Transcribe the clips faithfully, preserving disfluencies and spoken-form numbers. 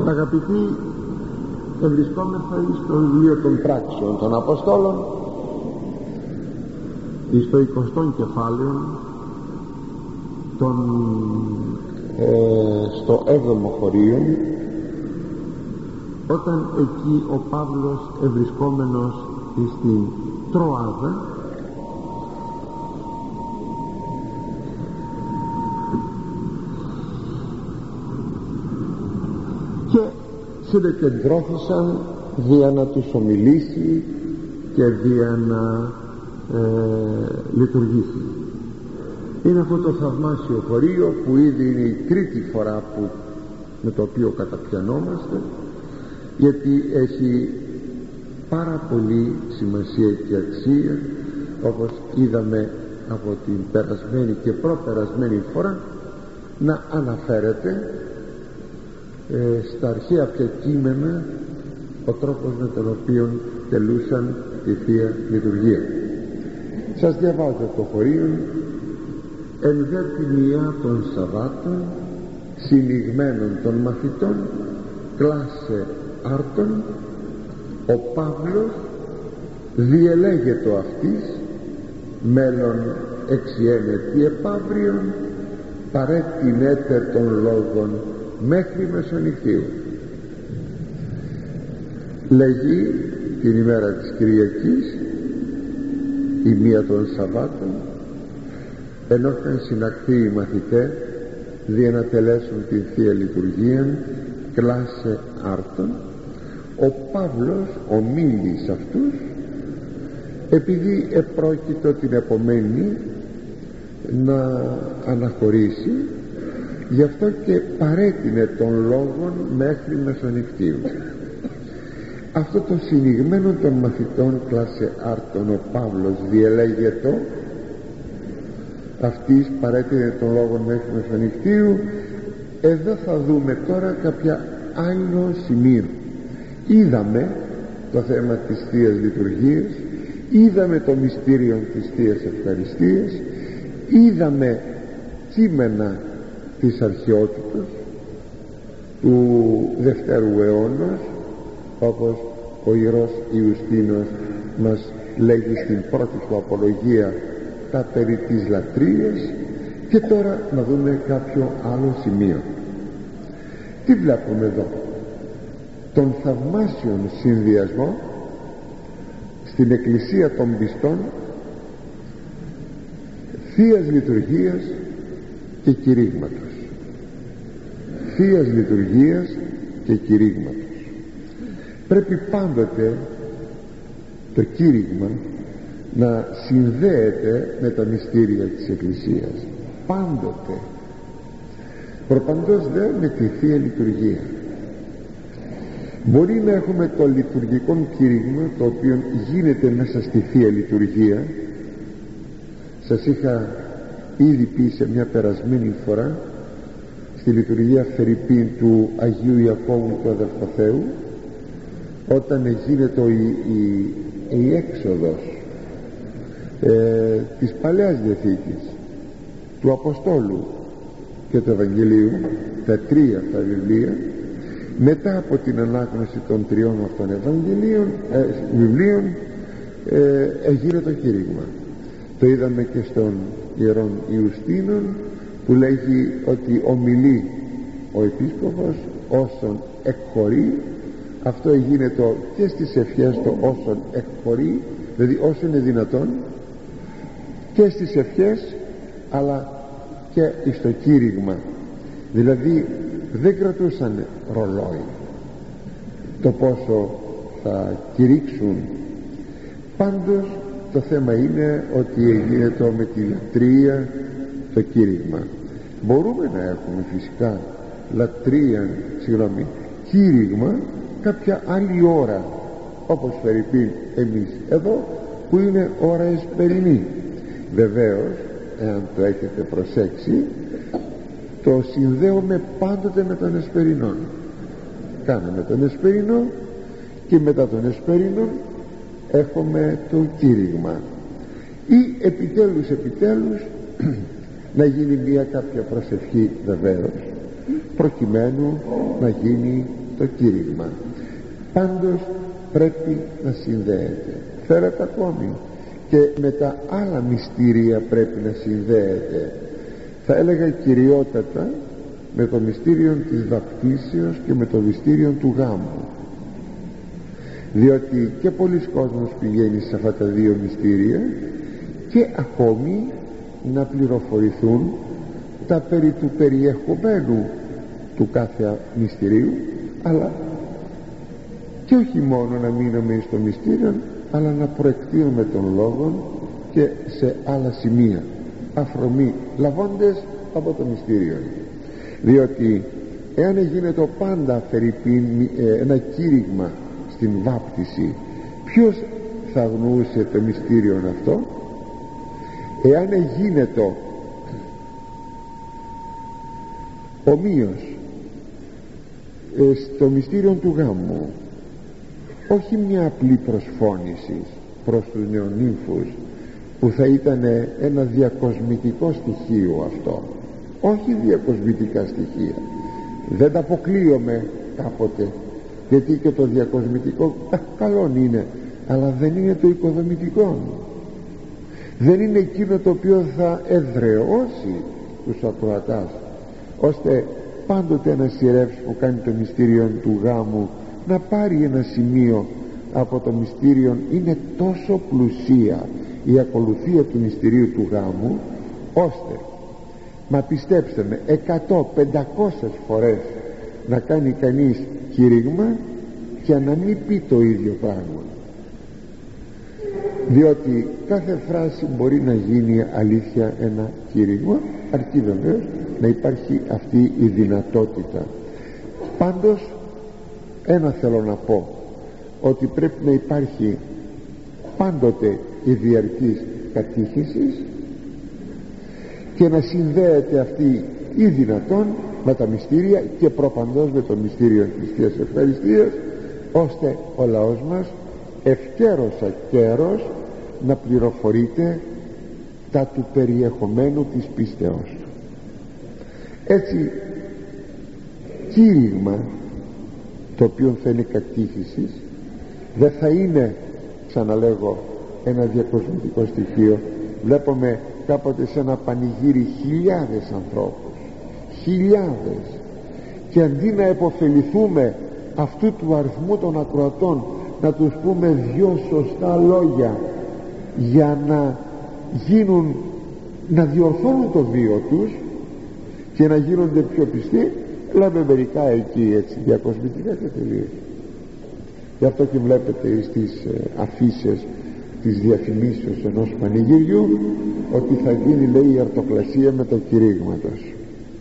Αγαπητοί, ευρισκόμεθα στο βιβλίο των πράξεων των Αποστόλων, στο εικοστό κεφάλαιο, τον, ε, στο έβδομο χωρίο, όταν εκεί ο Παύλος, ευρισκόμενος στην Τροάδα, και συνεκεντρώθησαν δια να τους ομιλήσει και δια να ε, λειτουργήσει. Είναι αυτό το θαυμάσιο χωρίο που ήδη είναι η τρίτη φορά που, με το οποίο καταπιανόμαστε, γιατί έχει πάρα πολύ σημασία και αξία, όπως είδαμε από την περασμένη και προπερασμένη φορά, να αναφέρεται ε, στα αρχαία πια κείμενα ο τρόπος με τον οποίο τελούσαν τη Θεία Λειτουργία. Σας διαβάζω το χωρίο. Εν δε ποιμία των Σαββάτων, συνηγμένων των μαθητών, κλάσε άρτων, ο Παύλος διελέγετο αυτής, μέλλον εξιένετη επαύριον, παρέτεινέτε των λόγων μέχρι μεσονυχτίου. Λέγει την ημέρα της Κυριακής, η μία των Σαββάτων, ενώ είχαν συναχθεί οι μαθητές δια να τελέσουν την Θεία Λειτουργία, κλάσε άρτων, ο Παύλος ομίλει σε αυτούς, επειδή επρόκειτο την επομένη να αναχωρήσει, γι' αυτό και παρέτεινε των λόγων μέχρι μεσονυχτίου. Αυτό το συνηγμένο των μαθητών κλάσε άρτων, ο Παύλος διελέγετο αυτής, παρέτεινε των λόγων μέχρι μεσονυχτίου. Εδώ θα δούμε τώρα κάποια άλλο σημείο. Είδαμε το θέμα της Θείας Λειτουργίας, είδαμε το μυστήριο της Θείας Ευχαριστίας, είδαμε κείμενα της αρχαιότητας του Δευτέρου αιώνα, όπως ο Ιερός Ιουστίνος μας λέγει στην πρώτη του απολογία τα περί της λατρείας. Και τώρα να δούμε κάποιο άλλο σημείο. Τι βλέπουμε εδώ? Τον θαυμάσιον συνδυασμό στην Εκκλησία των πιστών Θείας Λειτουργίας και κηρύγματος. Θείας Λειτουργίας και κηρύγματος. Πρέπει πάντοτε το κήρυγμα να συνδέεται με τα μυστήρια της Εκκλησίας. Πάντοτε. Προπαντός δε με τη Θεία Λειτουργία. Μπορεί να έχουμε το λειτουργικό κήρυγμα, το οποίο γίνεται μέσα στη Θεία Λειτουργία. Σας είχα ήδη πει σε μια περασμένη φορά στη λειτουργία Φερρυπίν του Αγίου Ιακώβου του Αδελφοθέου, όταν γίνεται η, η, η έξοδος ε, της Παλαιάς Διαθήκης, του Αποστόλου και του Ευαγγελίου, τα τρία αυτά βιβλία, μετά από την ανάγνωση των τριών αυτών Ευαγγελίων, ε, βιβλίων, ε, έγινε το κήρυγμα. Το είδαμε και στον Ιερόν Ιουστίνον, που λέγει ότι ομιλεί ο Επίσκοπος όσον εκχωρεί. Αυτό έγινε το και στις ευχές, το όσον εκχωρεί, δηλαδή όσο είναι δυνατόν, και στις ευχές αλλά και στο κήρυγμα. Δηλαδή δεν κρατούσαν ρολόι το πόσο θα κηρύξουν. Πάντως το θέμα είναι ότι γίνεται με τη λατρεία το κήρυγμα. Μπορούμε να έχουμε φυσικά λατρεία, συγγνώμη, κήρυγμα κάποια άλλη ώρα, όπως φερειπίν εμείς εδώ που είναι ώρα εσπερινή. Βεβαίως, εάν το έχετε προσέξει, το συνδέουμε πάντοτε με τον εσπερινό. Κάναμε τον εσπερινό και μετά τον εσπερινό έχουμε το κήρυγμα, ή επιτέλους επιτέλους να γίνει μια κάποια προσευχή, βεβαίως, προκειμένου να γίνει το κήρυγμα. Πάντως πρέπει να συνδέεται, θέλετε ακόμη, και με τα άλλα μυστήρια πρέπει να συνδέεται, θα έλεγα κυριότατα με το μυστήριο της βαπτίσεως και με το μυστήριο του γάμου, διότι και πολλοί κόσμος πηγαίνει σε αυτά τα δύο μυστήρια και ακόμη να πληροφορηθούν τα περί του περιεχομένου του κάθε μυστηρίου, αλλά και όχι μόνο να μείνουμε στο μυστήριο, αλλά να προεκτείνουμε τον λόγο και σε άλλα σημεία, αφρομή λαβώντες από το μυστήριο. Διότι εάν γίνεται πάντα φερειπίν ένα κήρυγμα στην βάπτιση, ποιος θα αγνοούσε το μυστήριο αυτό? Εάν γίνεται ομοίως ε, στο μυστήριο του γάμου, όχι μια απλή προσφώνηση προς τους νεονύμφους που θα ήταν ένα διακοσμητικό στοιχείο αυτό, όχι διακοσμητικά στοιχεία, δεν τα αποκλείομαι κάποτε, γιατί και το διακοσμητικό α, καλό είναι, αλλά δεν είναι το οικοδομητικό, δεν είναι εκείνο το οποίο θα εδραιώσει τους ακροατάς, ώστε πάντοτε ένας ιερεύς που κάνει το μυστήριο του γάμου να πάρει ένα σημείο από το μυστήριο. Είναι τόσο πλουσία η ακολουθία του μυστηρίου του γάμου, ώστε, μα πιστέψτε με, εκατό πεντακόσιες φορές να κάνει κανείς κήρυγμα και να μην πει το ίδιο πράγμα, διότι κάθε φράση μπορεί να γίνει αλήθεια ένα κήρυγμα, αρκεί βεβαίως να υπάρχει αυτή η δυνατότητα. Πάντως ένα θέλω να πω, ότι πρέπει να υπάρχει πάντοτε η διαρκής κατήχηση και να συνδέεται αυτή ή δυνατόν με τα μυστήρια και προπαντός με το μυστήριο της Θείας Ευχαριστίας, ώστε ο λαός μας ευκαίρος ακέρος να πληροφορείται τα του περιεχομένου της πίστεως του. Έτσι κήρυγμα το οποίο θα είναι κατήχηση δεν θα είναι, ξαναλέγω, ένα διακοσμητικό στοιχείο. Βλέπουμε κάποτε σε ένα πανηγύρι χιλιάδες ανθρώπους, χιλιάδες, και αντί να επωφεληθούμε αυτού του αριθμού των ακροατών, να τους πούμε δυο σωστά λόγια για να γίνουν, να διορθώνουν το βίο τους και να γίνονται πιο πιστοί, λέμε μερικά εκεί έτσι διακοσμητικά και τελείως. Γι' αυτό και βλέπετε στις ε, αφίσες της διαφημίσεως ενός πανηγυριού ότι θα γίνει, λέει, η αρτοκλασία με το κηρύγματος,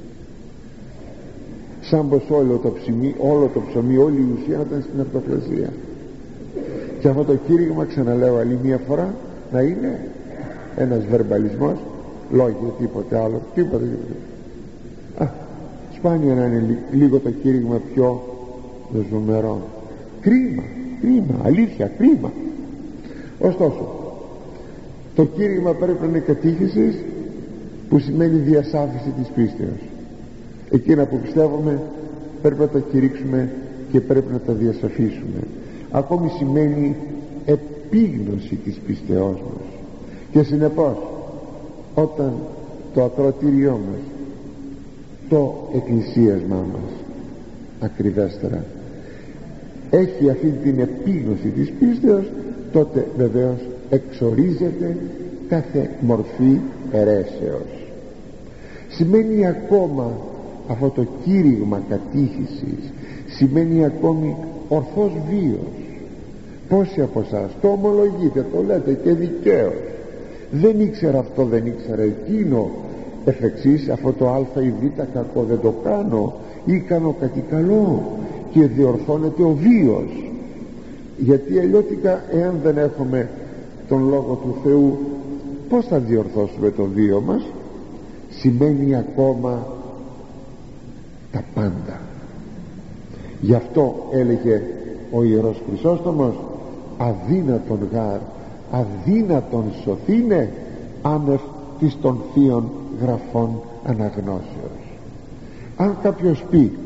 σαν πως όλο το ψωμί, όλο το ψωμί, όλη η ουσία ήταν στην αρτοκλασία. Και αυτό το κήρυγμα, ξαναλέω άλλη μία φορά, να είναι ένας βερμπαλισμός, λόγια, τίποτε άλλο, τίποτε, τίποτε. Α, σπάνια να είναι λίγο το κήρυγμα πιο ζουμερό. Κρίμα, κρίμα, αλήθεια, κρίμα. Ωστόσο, το κήρυγμα πρέπει να είναι κατήχηση, που σημαίνει διασάφηση της πίστεως. Εκείνα που πιστεύουμε πρέπει να τα κηρύξουμε και πρέπει να τα διασαφίσουμε. Ακόμη σημαίνει επίγνωση της πίστεώς μας. Και συνεπώς, όταν το ακροατήριό μας, το εκκλησίασμά μας ακριβέστερα έχει αυτή την επίγνωση της πίστεως, τότε βεβαίως εξορίζεται κάθε μορφή αιρέσεως. Σημαίνει ακόμα αυτό το κήρυγμα κατήχησης, σημαίνει ακόμη ορθός βίος. Πόσοι από εσάς το ομολογείτε, το λέτε και δικαίως, δεν ήξερα αυτό, δεν ήξερα εκείνο, εφ' εξής αυτό το α ή β κακό δεν το κάνω, ή κάνω κάτι καλό, και διορθώνεται ο βίος. Γιατί αλλιώτικα, εάν δεν έχουμε τον Λόγο του Θεού, πώς θα διορθώσουμε το βίο μας? Σημαίνει ακόμα τα πάντα. Γι' αυτό έλεγε ο Ιερός Χρυσόστομος, αδύνατον γάρ, αδύνατον σωθήνε άνευ της των θείων γραφών αναγνώσεως. Αν κάποιος πει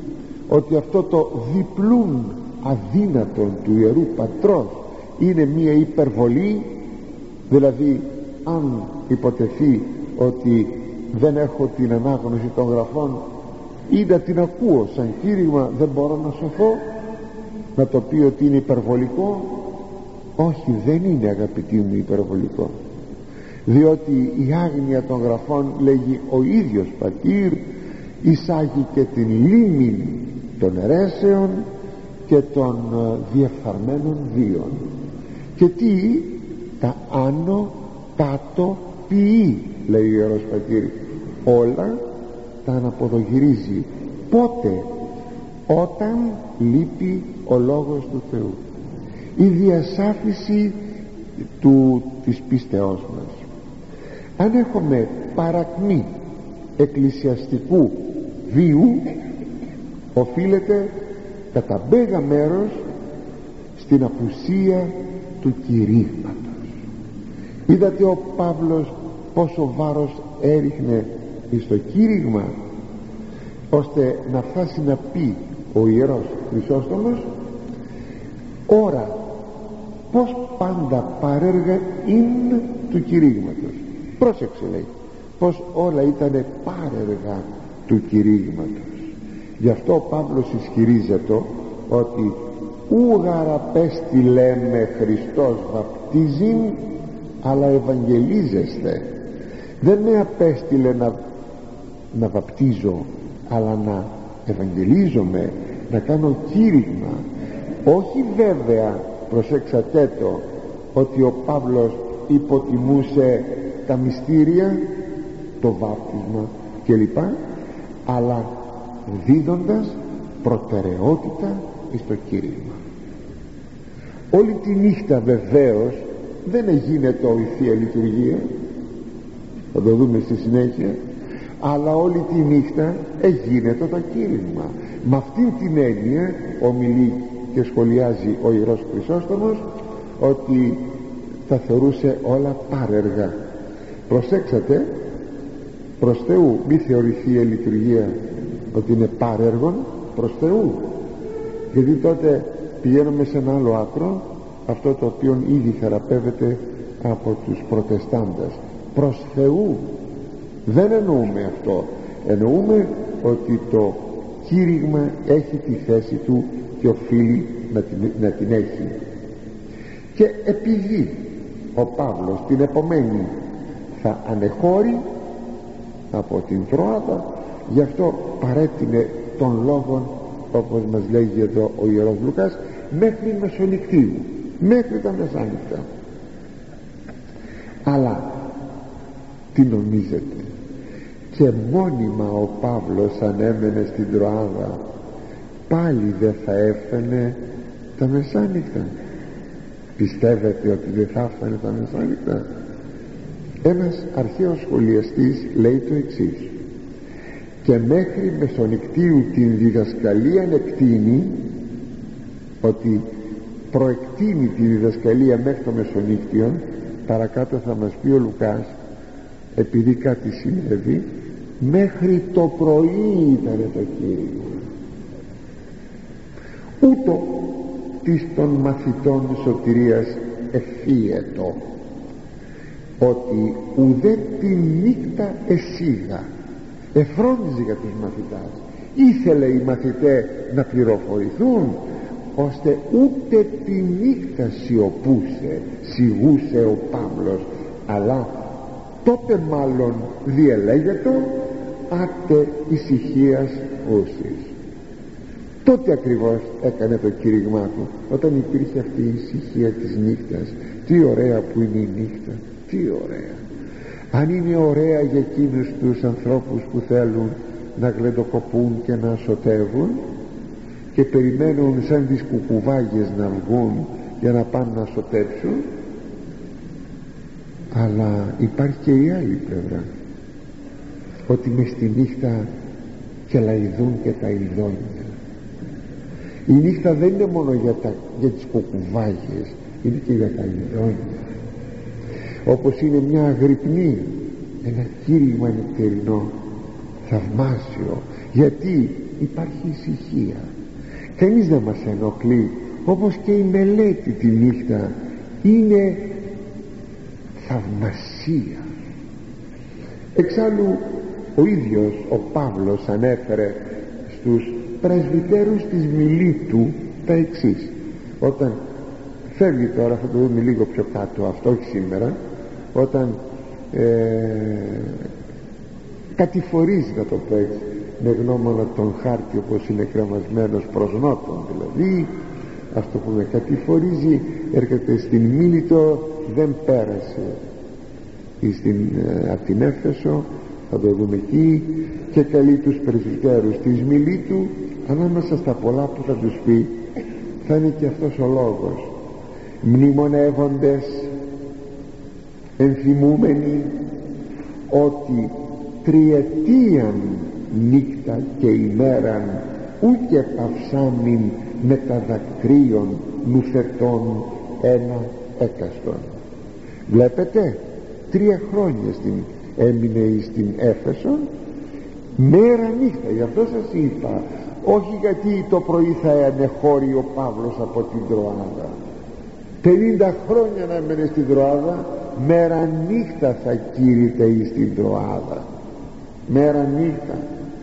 ότι αυτό το διπλούν αδύνατον του Ιερού Πατρός είναι μία υπερβολή, δηλαδή αν υποτεθεί ότι δεν έχω την ανάγνωση των γραφών ή να την ακούω σαν κήρυγμα δεν μπορώ να σωθώ, να το πει ότι είναι υπερβολικό? Όχι, δεν είναι, αγαπητοί μου, υπερβολικό, διότι η άγνοια των γραφών, λέγει ο ίδιος Πατήρ, εισάγει και την λίμνη των αιρέσεων και των διεφθαρμένων βίων. Και τι? Τα άνω κάτω ποιεί, λέει ο Ιερός Πατήρ, όλα τα αναποδογυρίζει. Πότε? Όταν λείπει ο Λόγος του Θεού, η διασάφηση του, της πίστεώς μας. Αν έχουμε παρακμή εκκλησιαστικού βίου, οφείλεται κατά μέγα μέρος στην απουσία του κηρύγματος. Είδατε ο Παύλος πόσο βάρος έριχνε στο κήρυγμα, ώστε να φτάσει να πει ο Ιερός Χρυσόστομος, ώρα πως πάντα παρέργα είναι του κηρύγματος. Πρόσεξε, λέει, πως όλα ήταν πάρεργα του κηρύγματος. Γι' αυτό ο Παύλος ισχυρίζεται ότι ούγαρα πέστη λέμε Χριστός βαπτίζει, αλλά ευαγγελίζεστε. Δεν με απέστειλε να, να βαπτίζω, αλλά να ευαγγελίζομαι, να κάνω κήρυγμα. Όχι βέβαια, προσέξατε το, ότι ο Παύλος υποτιμούσε τα μυστήρια, το βάπτισμα κλπ, αλλά δίδοντας προτεραιότητα στο κήρυγμα. Όλη τη νύχτα βεβαίως δεν γίνεται η Θεία Λειτουργία, θα το δούμε στη συνέχεια, αλλά όλη τη νύχτα εγίνεται το κήρυγμα. Με αυτήν την έννοια ομιλεί και σχολιάζει ο Ιερός Χρυσόστομος ότι τα θεωρούσε όλα πάρεργα. Προσέξατε, προς Θεού, μη θεωρηθεί η λειτουργία ότι είναι πάρεργον, προς Θεού, γιατί τότε πηγαίνουμε σε ένα άλλο άκρο, αυτό το οποίο ήδη θεραπεύεται από τους προτεστάντες. Προς Θεού δεν εννοούμε αυτό, εννοούμε ότι το κήρυγμα έχει τη θέση του και οφείλει να την, να την έχει. Και επειδή ο Παύλος την επομένη θα ανεχώρει από την Τροάδα, γι' αυτό παρέτεινε των λόγων, όπως μας λέγει εδώ ο Ιερός Λουκάς, μέχρι μεσονυχτίου, μέχρι τα μεσάνυχτα. Αλλά τι νομίζετε, και μόνιμα ο Παύλος αν έμενε στην Τροάδα πάλι δεν θα έφερνε τα μεσάνυχτα? Πιστεύετε ότι δεν θα έφερνε τα μεσάνυχτα? Ένας αρχαίος σχολιαστής λέει το εξής: και μέχρι μεσονυχτίου την διδασκαλία εκτείνει, ότι προεκτείνει τη διδασκαλία μέχρι το μεσονύκτιον. Παρακάτω θα μας πει ο Λουκάς, επειδή κάτι συνέβη, μέχρι το πρωί ήταν το κήρυγμα. Ούτω της των μαθητών σωτηρίας ευφύετο, ότι ουδέ τη νύχτα εσίγα, εφρόντιζε για τους μαθητάς, ήθελε οι μαθητές να πληροφορηθούν, ώστε ούτε τη νύχτα σιωπούσε, σιγούσε ο Παύλος, αλλά τότε μάλλον διελέγετο άτε ησυχίας όσης. Τότε ακριβώς έκανε το κήρυγμά του, όταν υπήρχε αυτή η ησυχία της νύχτας. Τι ωραία που είναι η νύχτα, τι ωραία! Αν είναι ωραία για εκείνους τους ανθρώπους που θέλουν να γλεντοκοπούν και να σωτεύουν και περιμένουν σαν τις κουκουβάγες να βγουν για να πάνε να σωτεύσουν, αλλά υπάρχει και η άλλη πλευρά, ότι μες στη νύχτα κελαϊδούν και τα ειδόνια. Η νύχτα δεν είναι μόνο για, τα, για τις κουκουβάγες, είναι και για τα ειδόνια. Όπως είναι μια αγρυπνή, ένα κήρυγμα νυχτερινό θαυμάσιο. Γιατί? υπάρχει ησυχία, κανείς δεν μας ενοχλεί, όπως και η μελέτη τη νύχτα είναι θαυμασία. Εξάλλου ο ίδιος ο Παύλος ανέφερε στους πρεσβυτέρους της Μιλήτου τα εξής, όταν φεύγει τώρα, θα το δούμε λίγο πιο κάτω, αυτό όχι σήμερα, όταν ε, κατηφορίζει, να το πω έτσι, με γνώμονα τον χάρτη όπως είναι κρεμασμένος προς νότον, δηλαδή αυτό που με κατηφορίζει, έρχεται στην Μίλητο, δεν πέρασε στην, ε, από την Έφεσο, θα το δούμε εκεί, και καλεί τους πρεσβυτέρους της Μιλήτου. Ανάμεσα στα πολλά που θα τους πει θα είναι και αυτός ο λόγος: μνημονεύοντες, ενθυμούμενοι ότι τριετίαν νύχτα και ημέραν ούτε παυσάμιν με τα δακτρίων νουθετών ένα έκαστον. Βλέπετε, τρία χρόνια στην, έμεινε στην Έφεσο, μέρα νύχτα. Γι' αυτό σας είπα, όχι γιατί το πρωί θα ανεχώρει ο Παύλος από την Τροάδα, πενήντα χρόνια να έμενε στην Τροάδα, μέρα νύχτα θα κήρυτε εις την Τροάδα, μέρα νύχτα.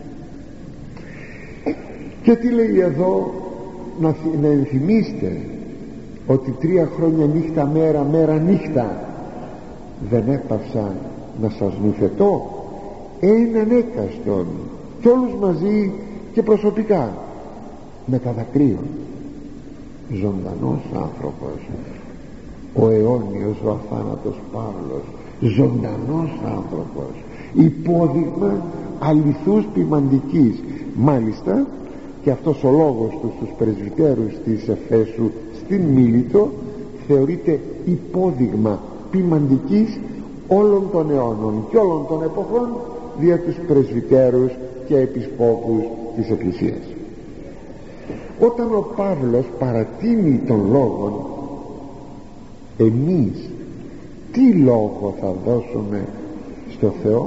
Και τι λέει εδώ? Να, να ενθυμίστε ότι τρία χρόνια νύχτα μέρα, μέρα νύχτα δεν έπαυσα να σας νουθετώ έναν έκαστον, κι όλους μαζί και προσωπικά, με τα δακρύων. Ζωντανός άνθρωπος, ο αιώνιος, ο αθάνατος Παύλος, ζωντανός άνθρωπος, υπόδειγμα αληθούς ποιμαντικής. Μάλιστα και αυτός ο λόγος του στους πρεσβυτέρους της Εφέσου στην Μίλητο θεωρείται υπόδειγμα ποιμαντικής όλων των αιώνων και όλων των εποχών δια τους πρεσβυτέρους και επισκόπους της Εκκλησίας. Όταν ο Παύλος παρατείνει τον λόγον, εμείς τι λόγο θα δώσουμε στο Θεό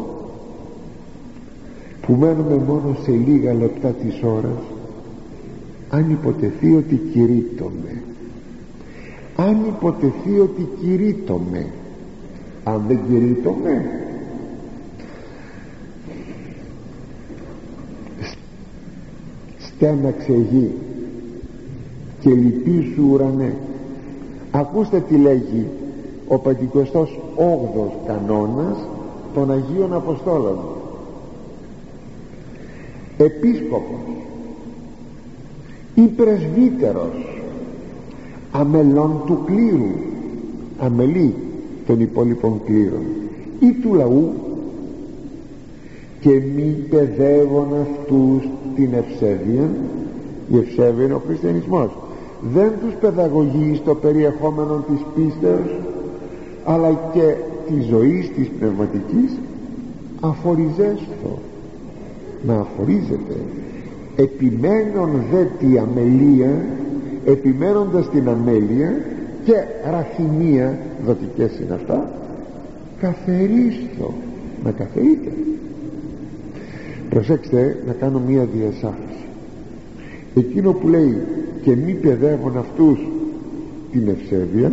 που μένουμε μόνο σε λίγα λεπτά της ώρας, αν υποτεθεί ότι κηρύττομαι, αν υποτεθεί ότι κηρύττομαι, αν δεν κηρύττομαι, στέναξε γη και λυπήσου ουρανέ. Ακούστε τι λέγει ο πεντηκοστός όγδοος κανόνας των Αγίων Αποστόλων: επίσκοπος ή πρεσβύτερος αμελών του κλήρου, αμελή των υπόλοιπων κλήρων, ή του λαού, και μη παιδεύουν αυτούς την ευσέβεια. Η ευσέβεια είναι ο χριστιανισμός. Δεν τους παιδαγωγεί στο περιεχόμενο της πίστεως, αλλά και της ζωής της πνευματικής. Αφοριζέστο, να αφορίζεται. Επιμένων δε τη αμελία, επιμένοντας την αμέλεια και ραθυμία, δοτικές είναι αυτά, καθαρίστο, να καθαρείτε. Προσέξτε, να κάνω μία διασάφηση. Εκείνο που λέει και μη παιδεύουν αυτούς την ευσέβεια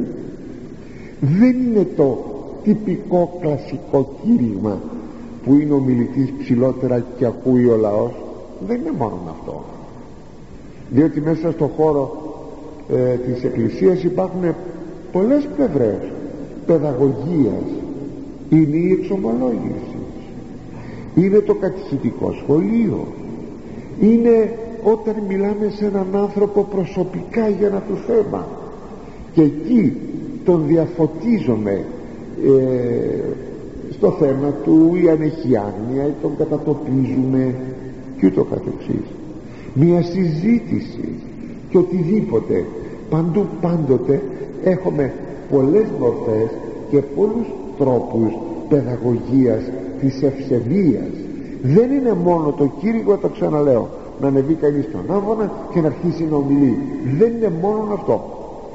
δεν είναι το τυπικό κλασικό κήρυγμα που είναι ο μιλητής ψηλότερα και ακούει ο λαός. Δεν είναι μόνο αυτό, διότι μέσα στο χώρο ε, της Εκκλησίας υπάρχουν πολλές πλευρές παιδαγωγίας. Είναι η εξομολόγηση, είναι το κατηχητικό σχολείο, είναι όταν μιλάμε σε έναν άνθρωπο προσωπικά για ένα του θέμα, και εκεί τον διαφωτίζουμε ε, στο θέμα του, ή αν έχει άγνοια, ή τον κατατοπίζουμε και ούτω καθεξής. Μια συζήτηση και οτιδήποτε, παντού πάντοτε έχουμε πολλές μορφές και πολλούς τρόπους παιδαγωγίας της ευσεβίας. Δεν είναι μόνο το κήρυγμα, το ξαναλέω, να ανεβεί κανείς στον άβονα και να αρχίσει να ομιλεί. Δεν είναι μόνο αυτό.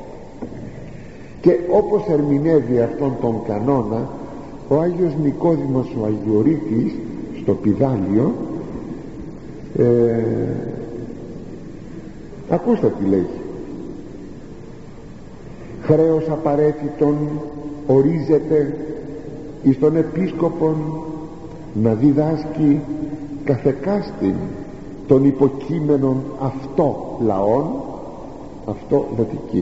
Και όπως ερμηνεύει αυτόν τον κανόνα ο Άγιος Νικόδημος ο Αγιορείτης στο Πηδάλιο, ε, Ακούστε τι λέει: χρέος απαραίτητον ορίζεται εις τον επίσκοπον να διδάσκει καθεκάστην των υποκείμενων αυτό λαών, αυτό δοτική,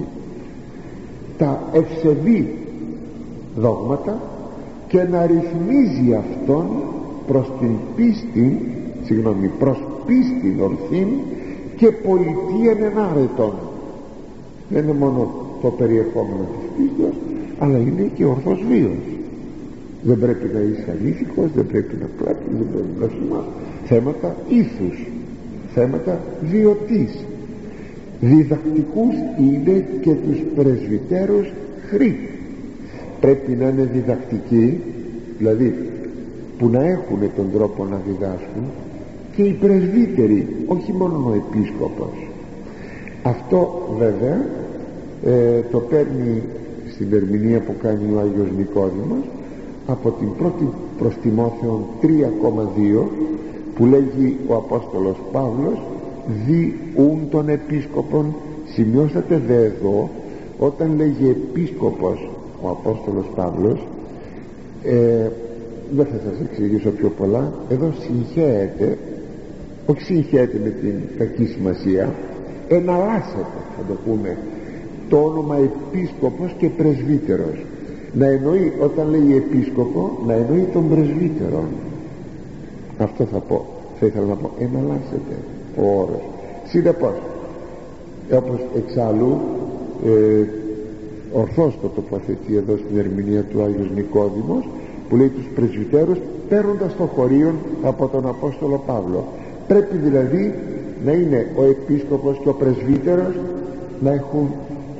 τα ευσεβή δόγματα και να ρυθμίζει αυτόν προς την πίστη, συγγνώμη, προς πίστην ορθήν και πολιτείαν ενάρετον. Δεν είναι μόνο το περιεχόμενο της πίστης, αλλά είναι και ορθός βίος. Δεν πρέπει να είσαι αλήθικος, δεν πρέπει να πλάτεις, δεν πρέπει να θυμάσαι. Θέματα ήθους, θέματα βιωτής. Διδακτικούς είναι και τους πρεσβυτέρους χρή. Πρέπει να είναι διδακτικοί, δηλαδή που να έχουν τον τρόπο να διδάσκουν, και οι πρεσβύτεροι, όχι μόνο ο επίσκοπος. Αυτό βέβαια ε, το παίρνει στην ερμηνεία που κάνει ο Άγιος Νικόδημος από την πρώτη προς Τιμόθεον τρία κόμμα δύο, που λέγει ο Απόστολος Παύλος: δι ούν των επίσκοπων. Σημειώσατε δε εδώ, όταν λέγει επίσκοπος ο Απόστολος Παύλος, ε, δεν θα σας εξηγήσω πιο πολλά. Εδώ συγχέεται, όχι συγχέεται με την κακή σημασία, εναλλάσσεται, θα το πούμε, το όνομα επίσκοπος και πρεσβύτερος. Να εννοεί, όταν λέει επίσκοπο, να εννοεί τον πρεσβύτερο. Αυτό θα πω, θα ήθελα να πω, εναλλάσσεται ο όρος. Συνεπώς, όπως εξάλλου ε, ορθώς το τοποθετεί εδώ στην ερμηνεία του Άγιος Νικόδημος, που λέει τους πρεσβυτέρους παίρνοντας το χωρίον από τον Απόστολο Παύλο. Πρέπει δηλαδή να είναι ο επίσκοπος και ο πρεσβύτερος να έχουν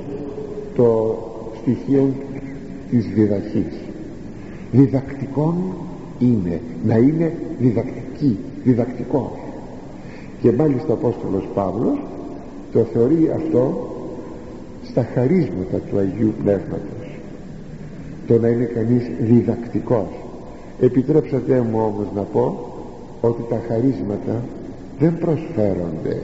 το στοιχείο της διδαχής. Διδακτικών είναι, να είναι διδακτική, διδακτικός. Και μάλιστα ο Απόστολος Παύλος το θεωρεί αυτό στα χαρίσματα του Αγίου Πνεύματος, το να είναι κανείς διδακτικός. Επιτρέψατε μου όμως να πω ότι τα χαρίσματα δεν προσφέρονται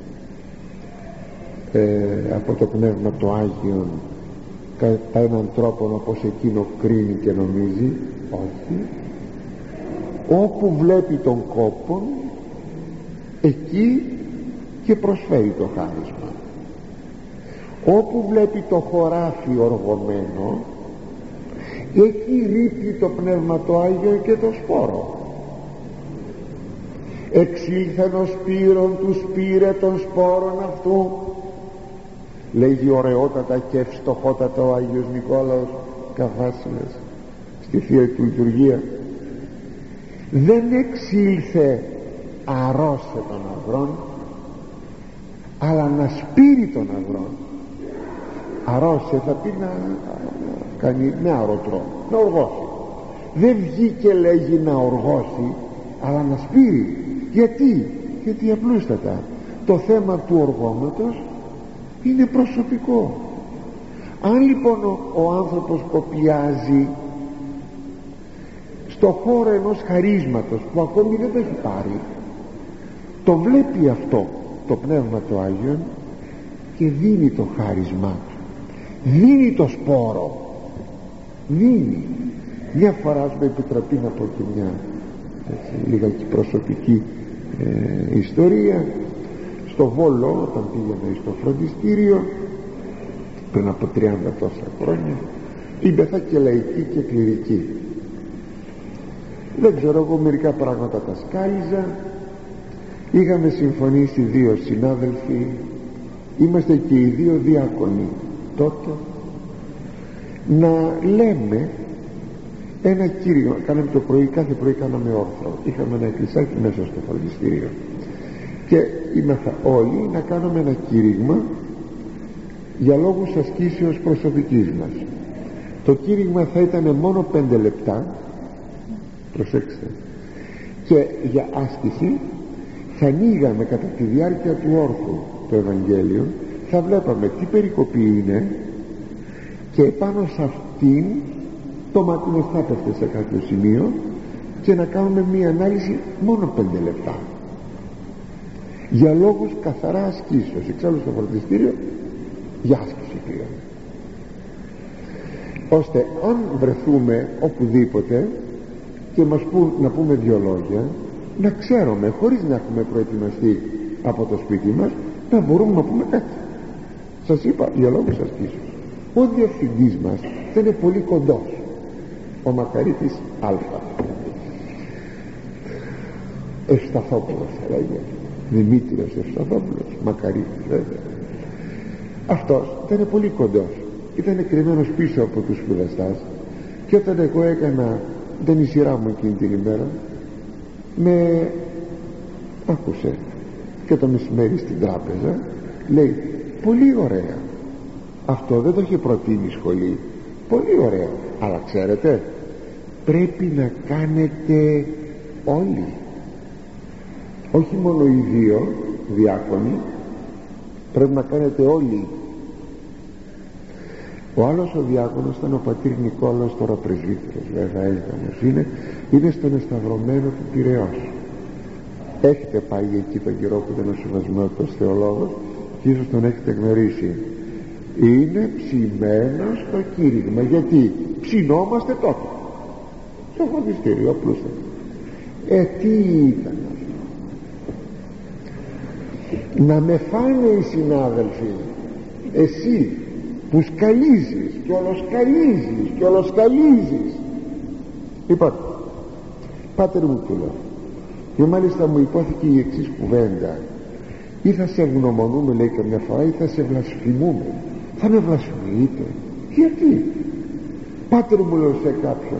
ε, από το Πνεύμα το Άγιον κατά έναν τρόπο όπως εκείνο κρίνει και νομίζει. Όχι. Όπου βλέπει τον κόπο, εκεί και προσφέρει το χάρισμα. Όπου βλέπει το χωράφι οργωμένο, εκεί ρίπτει το Πνεύμα το Άγιο και το σπόρο. Εξήλθεν ο σπύρον του σπήρε των σπόρων αυτού, λέγει ωραιότατα και ευστοχότατα ο Άγιος Νικόλαος Καβάσιλας στη Θεία του Λειτουργία. Δεν εξήλθε αρώσε των αγρών, αλλά να σπείρει των αγρών. Αρώσε θα πει να κάνει με άρο τρόπο, να οργώσει. Δεν βγήκε, λέγει, να οργώσει, αλλά να σπείρει. Γιατί? Γιατί απλούστατα το θέμα του οργώματος είναι προσωπικό. Αν λοιπόν ο, ο άνθρωπος κοπιάζει στο χώρο ενός χαρίσματος που ακόμη δεν το έχει πάρει, το βλέπει αυτό το Πνεύμα το Άγιον και δίνει το χάρισμά του, δίνει το σπόρο, δίνει. Μια φορά, ας με επιτραπεί να πω και μια έτσι, λίγα προσωπική ε, ιστορία. Στο Βόλο, όταν πήγαμε στο φροντιστήριο πριν από τριάντα τόσα χρόνια, ήμπεθα και λαϊκή και κληρική. Δεν ξέρω εγώ, μερικά πράγματα τα σκάλιζα. Είχαμε συμφωνήσει δύο συνάδελφοι, είμαστε και οι δύο διάκονοι τότε, να λέμε ένα κήρυγμα. Κάναμε το πρωί, κάθε πρωί κάναμε όρθρο. Είχαμε ένα εκκλησάκι μέσα στο φροντιστήριο και είμαθα όλοι να κάνουμε ένα κήρυγμα για λόγους ασκήσεως προσωπικής μας. Το κήρυγμα θα ήταν μόνο πέντε λεπτά, προσέξτε, και για άσκηση θα ανοίγαμε κατά τη διάρκεια του όρθου το Ευαγγέλιο, θα βλέπαμε τι περικοπή είναι και πάνω σε αυτήν το μάτι μας θα έπεφτε σε κάποιο σημείο και να κάνουμε μία ανάλυση μόνο πέντε λεπτά. για λόγους καθαρά ασκήσεως. Εξάλλου στο φροντιστήριο για άσκηση πήγαμε, ώστε αν βρεθούμε οπουδήποτε και μας πούν να πούμε δυο λόγια, να ξέρουμε χωρίς να έχουμε προετοιμαστεί από το σπίτι μας, να μπορούμε να πούμε κάτι. Σας είπα για λόγους ασκήσεως. Ο διευθυντής μας θα είναι πολύ κοντός, ο Μακαρίτης Α, Ευσταθόπουλος θα λέγε, Δημήτριος Ευσταθόπουλος, Μακαρίτης βέβαια. Αυτός ήταν πολύ κοντός, ήταν κρυμμένος πίσω από τους σπουδαστάς, και όταν εγώ έκανα, ήταν η σειρά μου εκείνη την ημέρα, με άκουσε και το μεσημέρι στην τράπεζα, λέει πολύ ωραία, αυτό δεν το είχε προτείνει η σχολή, πολύ ωραία, αλλά ξέρετε πρέπει να κάνετε όλοι, όχι μόνο οι δύο διάκονοι, πρέπει να κάνετε όλοι. Ο άλλος ο διάκονος ήταν ο πατήρ Νικόλαος, τώρα πρεσβύτερος βέβαια, έγαμος είναι, είναι στον εσταυρωμένο του Πειραιώς. Έχετε πάει εκεί τον καιρό που ήταν ο Σεβασμιώτος θεολόγος και ίσως τον έχετε γνωρίσει. Είναι ψημένος στο κήρυγμα. Γιατί ψινόμαστε τότε στο φροντιστήριο απλούστατα. Ε τι ήταν αυτό, να με φάνε οι συνάδελφοι, εσύ που σκαλίζεις και ολοσκαλίζεις και ολοσκαλίζεις. Λοιπόν, πάτερ μου του λέω, και μάλιστα μου υπόθηκε η εξής κουβέντα, ή θα σε ευγνωμονούμε λέει καμιά φορά, ή θα σε βλασφημούμε. Θα με βλασφημείτε? Γιατί? Πάτερ μου λέω σε κάποιον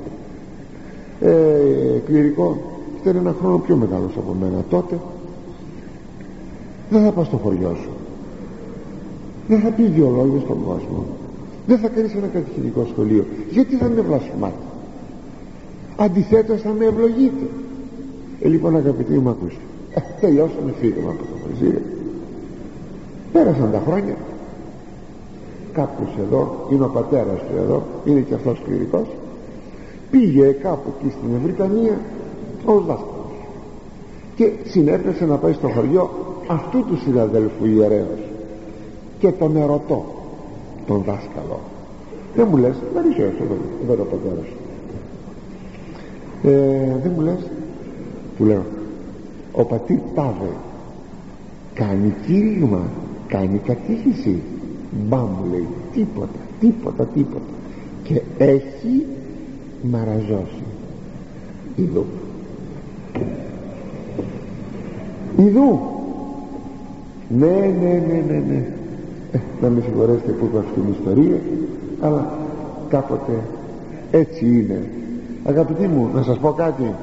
ε, κληρικό, ήταν ένα χρόνο πιο μεγάλος από μένα τότε, δεν θα πας στο χωριό σου, δεν θα πει δυο λόγια στον κόσμο, δεν θα κάνεις ένα κατηχητικό σχολείο. Γιατί θα με βλασφημάτε? Αντιθέτως θα με ευλογείτε. Ε, λοιπόν αγαπητοί μου, ακούστε, ε, τελειώσαμε, φύγαμε από το φροντιστήριο. Πέρασαν τα χρόνια, κάποιος εδώ, είναι ο πατέρας του εδώ, είναι και αυτός κληρικός, πήγε κάπου εκεί στην Βρυτανία ως δάσκαλος και συνέπρεσε να πάει στο χωριό αυτού του συναδέλφου ιερέως, και τον ερωτώ τον δάσκαλο, δεν μου λες, δεν είσαι εδώ, εδώ ο πατέρας, ε, δεν μου λες, του λέω, ο πατήρ Τάδε κάνει κήρυγμα, κάνει κατήχηση? Μπα, μου λέει, τίποτα, τίποτα, τίποτα, και έχει μαραζώσει. Ιδού, ιδού, ναι, ναι, ναι, ναι, ναι. Ε, να με συγχωρέσετε που είπα αυτήν την ιστορία, αλλά κάποτε έτσι είναι. Αγαπητοί μου, να σας πω κάτι,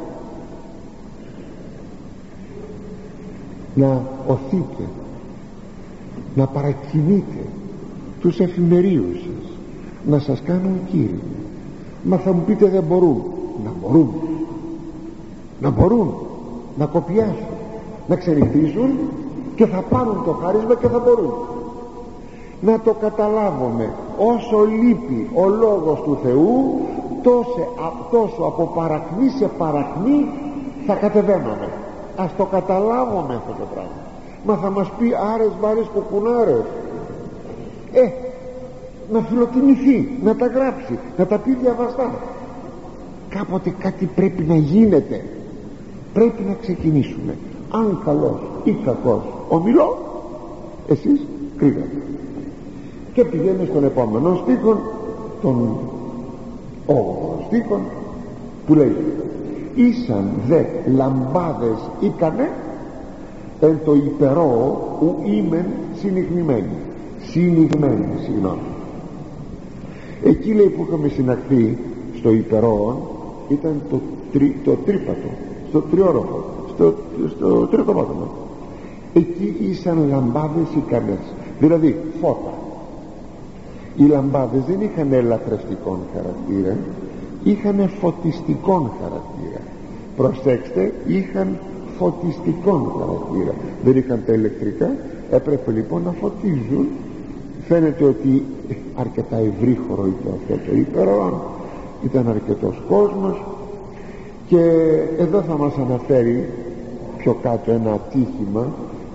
να οθείτε, να παρακινείτε τους εφημερίους σας να σας κάνουν κήρυγμα. Μα θα μου πείτε δεν μπορούν. Να μπορούν, να μπορούν να κοπιάσουν, να ξενυχτήσουν και θα πάρουν το χάρισμα και θα μπορούν. Να το καταλάβουμε, όσο λείπει ο λόγος του Θεού, τόσο, τόσο από παρακμή σε παρακμή θα κατεβαίνουμε. Ας το καταλάβουμε αυτό το πράγμα. Μα θα μας πει άρες βάρες κοκκουνάρες, ε, να φιλοτιμηθεί, να τα γράψει, να τα πει διαβαστά. Κάποτε κάτι πρέπει να γίνεται, πρέπει να ξεκινήσουμε. Αν καλός ή κακός ομιλώ, εσείς κρίνετε. Και πηγαίνει στον επόμενο στίχο, τον όγδοο στίχο, που λέει, ήσαν δε λαμπάδες ήκανε εν το υπερό ουήμεν συνηγμένοι. Συνηγμένοι, συγγνώμη. Εκεί λέει που είχαμε συναχθεί στο υπερό, ήταν το, τρί, το τρίπατο, στο τριόροφο, στο, στο τρίτο πάτωμα. Εκεί ήσαν λαμπάδες ικανές, δηλαδή φώτα. Οι λαμπάδες δεν είχαν ελαφρευτικών χαρακτήρα, είχαν φωτιστικών χαρακτήρα. Προσέξτε, είχαν φωτιστικών χαρακτήρα, δεν είχαν τα ηλεκτρικά, έπρεπε λοιπόν να φωτίζουν. Φαίνεται ότι αρκετά ευρύχωρο ήταν αυτό το υπερόν, ήταν αρκετός κόσμος. Και εδώ θα μας αναφέρει πιο κάτω ένα ατύχημα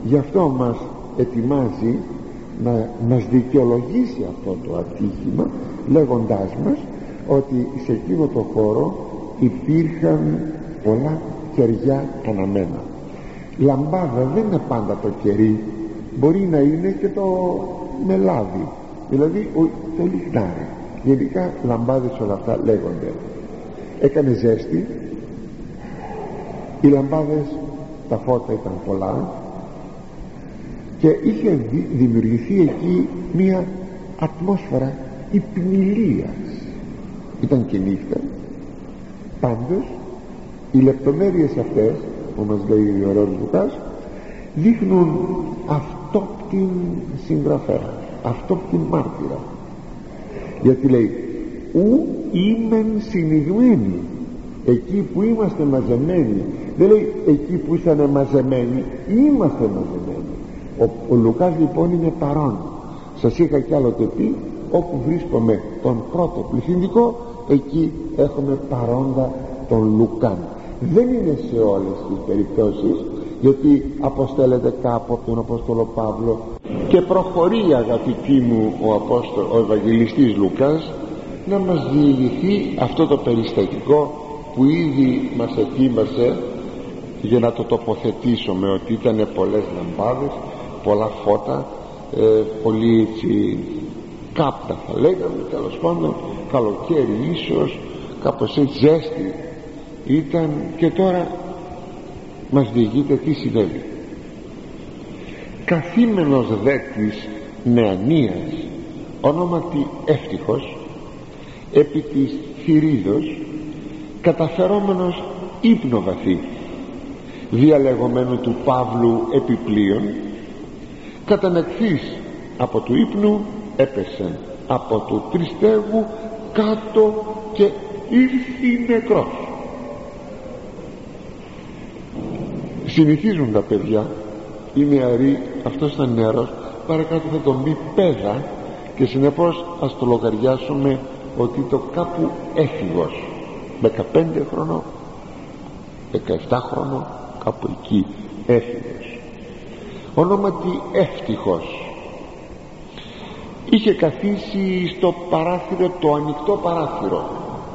Γι' αυτό μας ετοιμάζει να μας δικαιολογήσει αυτό το ατύχημα, λέγοντάς μας ότι σε εκείνο το χώρο υπήρχαν πολλά κεριά αναμένα. Λαμπάδα δεν είναι πάντα το κερί, μπορεί να είναι και το μελάδι, δηλαδή το λιχνάρι. Γενικά λαμπάδες όλα αυτά λέγονται. Έκανε ζέστη, οι λαμπάδες, τα φώτα ήταν πολλά και είχε δημιουργηθεί εκεί μία ατμόσφαιρα υπνηλίας. Ήταν και νύχτα. Πάντως οι λεπτομέρειες αυτές που μας λέει ο Ιερός Λουκάς δείχνουν αυτόπτην συγγραφέα, αυτόπτην μάρτυρα, γιατί λέει ουήμεν συνηγμένοι, εκεί που είμαστε μαζεμένοι. Δεν λέει εκεί που ήσανε μαζεμένοι, είμαστε μαζεμένοι. ο, ο Λουκάς λοιπόν είναι παρόν. Σας είχα κι άλλοτε πει, όπου βρίσκομαι τον πρώτο πληθυντικό, εκεί έχουμε παρόντα τον Λουκάν. Δεν είναι σε όλες τις περιπτώσεις, γιατί αποστέλλεται κάπου από τον Απόστολο Παύλο και προχωρεί, αγαπητοί μου, ο, Απόστολο, ο Ευαγγελιστής Λουκάς να μας διηγηθεί αυτό το περιστατικό που ήδη μας ετοίμασε για να το τοποθετήσουμε, ότι ήταν πολλές λαμπάδες, πολλά φώτα, ε, πολύ έτσι κάπτα θα λέγαμε, τέλος πάντων καλοκαίρι ίσως, κάπως έτσι ζέστη ήταν, και τώρα μας διηγείται τι συνέβη. Καθήμενος δε της Νεανίας, ονόματι Εύτυχος, επί της θηρίδος, καταφερόμενος ύπνο βαθύ, διαλεγωμένου του Παύλου επιπλέον, κατανεκθείς από του ύπνου έπεσε από του τριστέγου κάτω και ήρθη νεκρός. Συνηθίζουν τα παιδιά, οι νεαροί, αυτός ήταν νεαρός, παρακάτω θα τον πει πέδα, και συνεπώς ας το λογαριάσουμε ότι το κάπου έφηβος, δεκαπέντε χρονών, δεκαεπτά χρονών, κάπου εκεί έφηβος, ονόματι Εύτυχος. Είχε καθίσει στο παράθυρο, το ανοιχτό παράθυρο,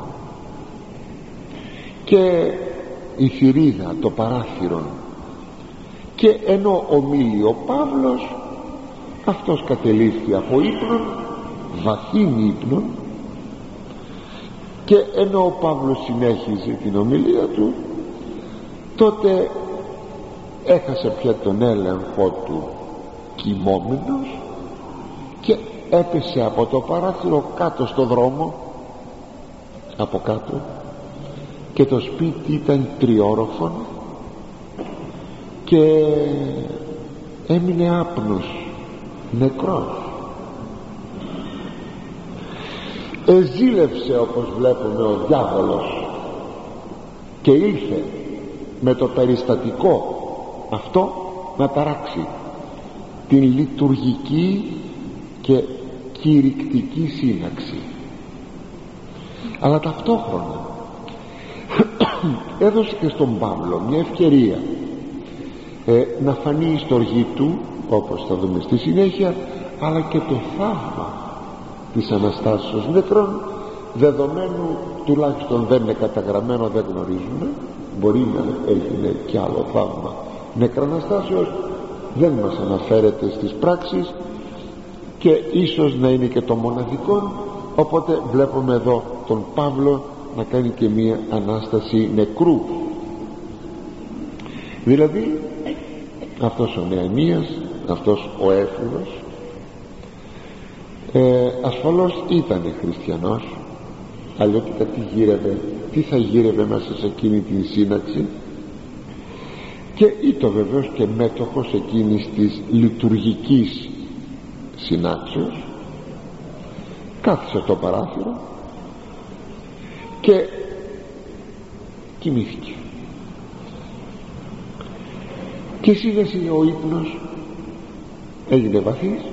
και η θηρίδα, το παράθυρο, και ενώ ομίλει ο Παύλος, αυτός κατελήφθη από ύπνον, βαθύν ύπνον, και ενώ ο Παύλος συνέχιζε την ομιλία του, τότε έχασε πια τον έλεγχο του κοιμόμενος και έπεσε από το παράθυρο κάτω στο δρόμο, από κάτω, και το σπίτι ήταν τριόροφον και έμεινε άπνος, νεκρός. Εζήλευσε, όπως βλέπουμε, ο διάβολος και ήλθε με το περιστατικό αυτό να ταράξει την λειτουργική και κηρυκτική σύναξη, αλλά ταυτόχρονα έδωσε και στον Παύλο μια ευκαιρία ε, να φανεί η στοργή του, όπως θα δούμε στη συνέχεια, αλλά και το θαύμα της Αναστάσεως νεκρών, δεδομένου, τουλάχιστον δεν είναι καταγραμμένο, δεν γνωρίζουμε, μπορεί να έγινε κι άλλο θαύμα νεκραναστάσεως, δεν μας αναφέρεται στις πράξεις και ίσως να είναι και το μοναδικό. Οπότε βλέπουμε εδώ τον Παύλο να κάνει και μία Ανάσταση νεκρού, δηλαδή αυτός ο Νεανίας, αυτός ο έφηβος, ε, ασφαλώς ήταν χριστιανός, αλλιώτικα τι γύρευε, τι θα γύρευε μέσα σε εκείνη την σύναξη, και ήταν βεβαίως και μέτοχος εκείνης της λειτουργικής συνάξεως. Κάθισε στο παράθυρο και κοιμήθηκε, και σιγά σιγά ο ύπνος έγινε βαθύς,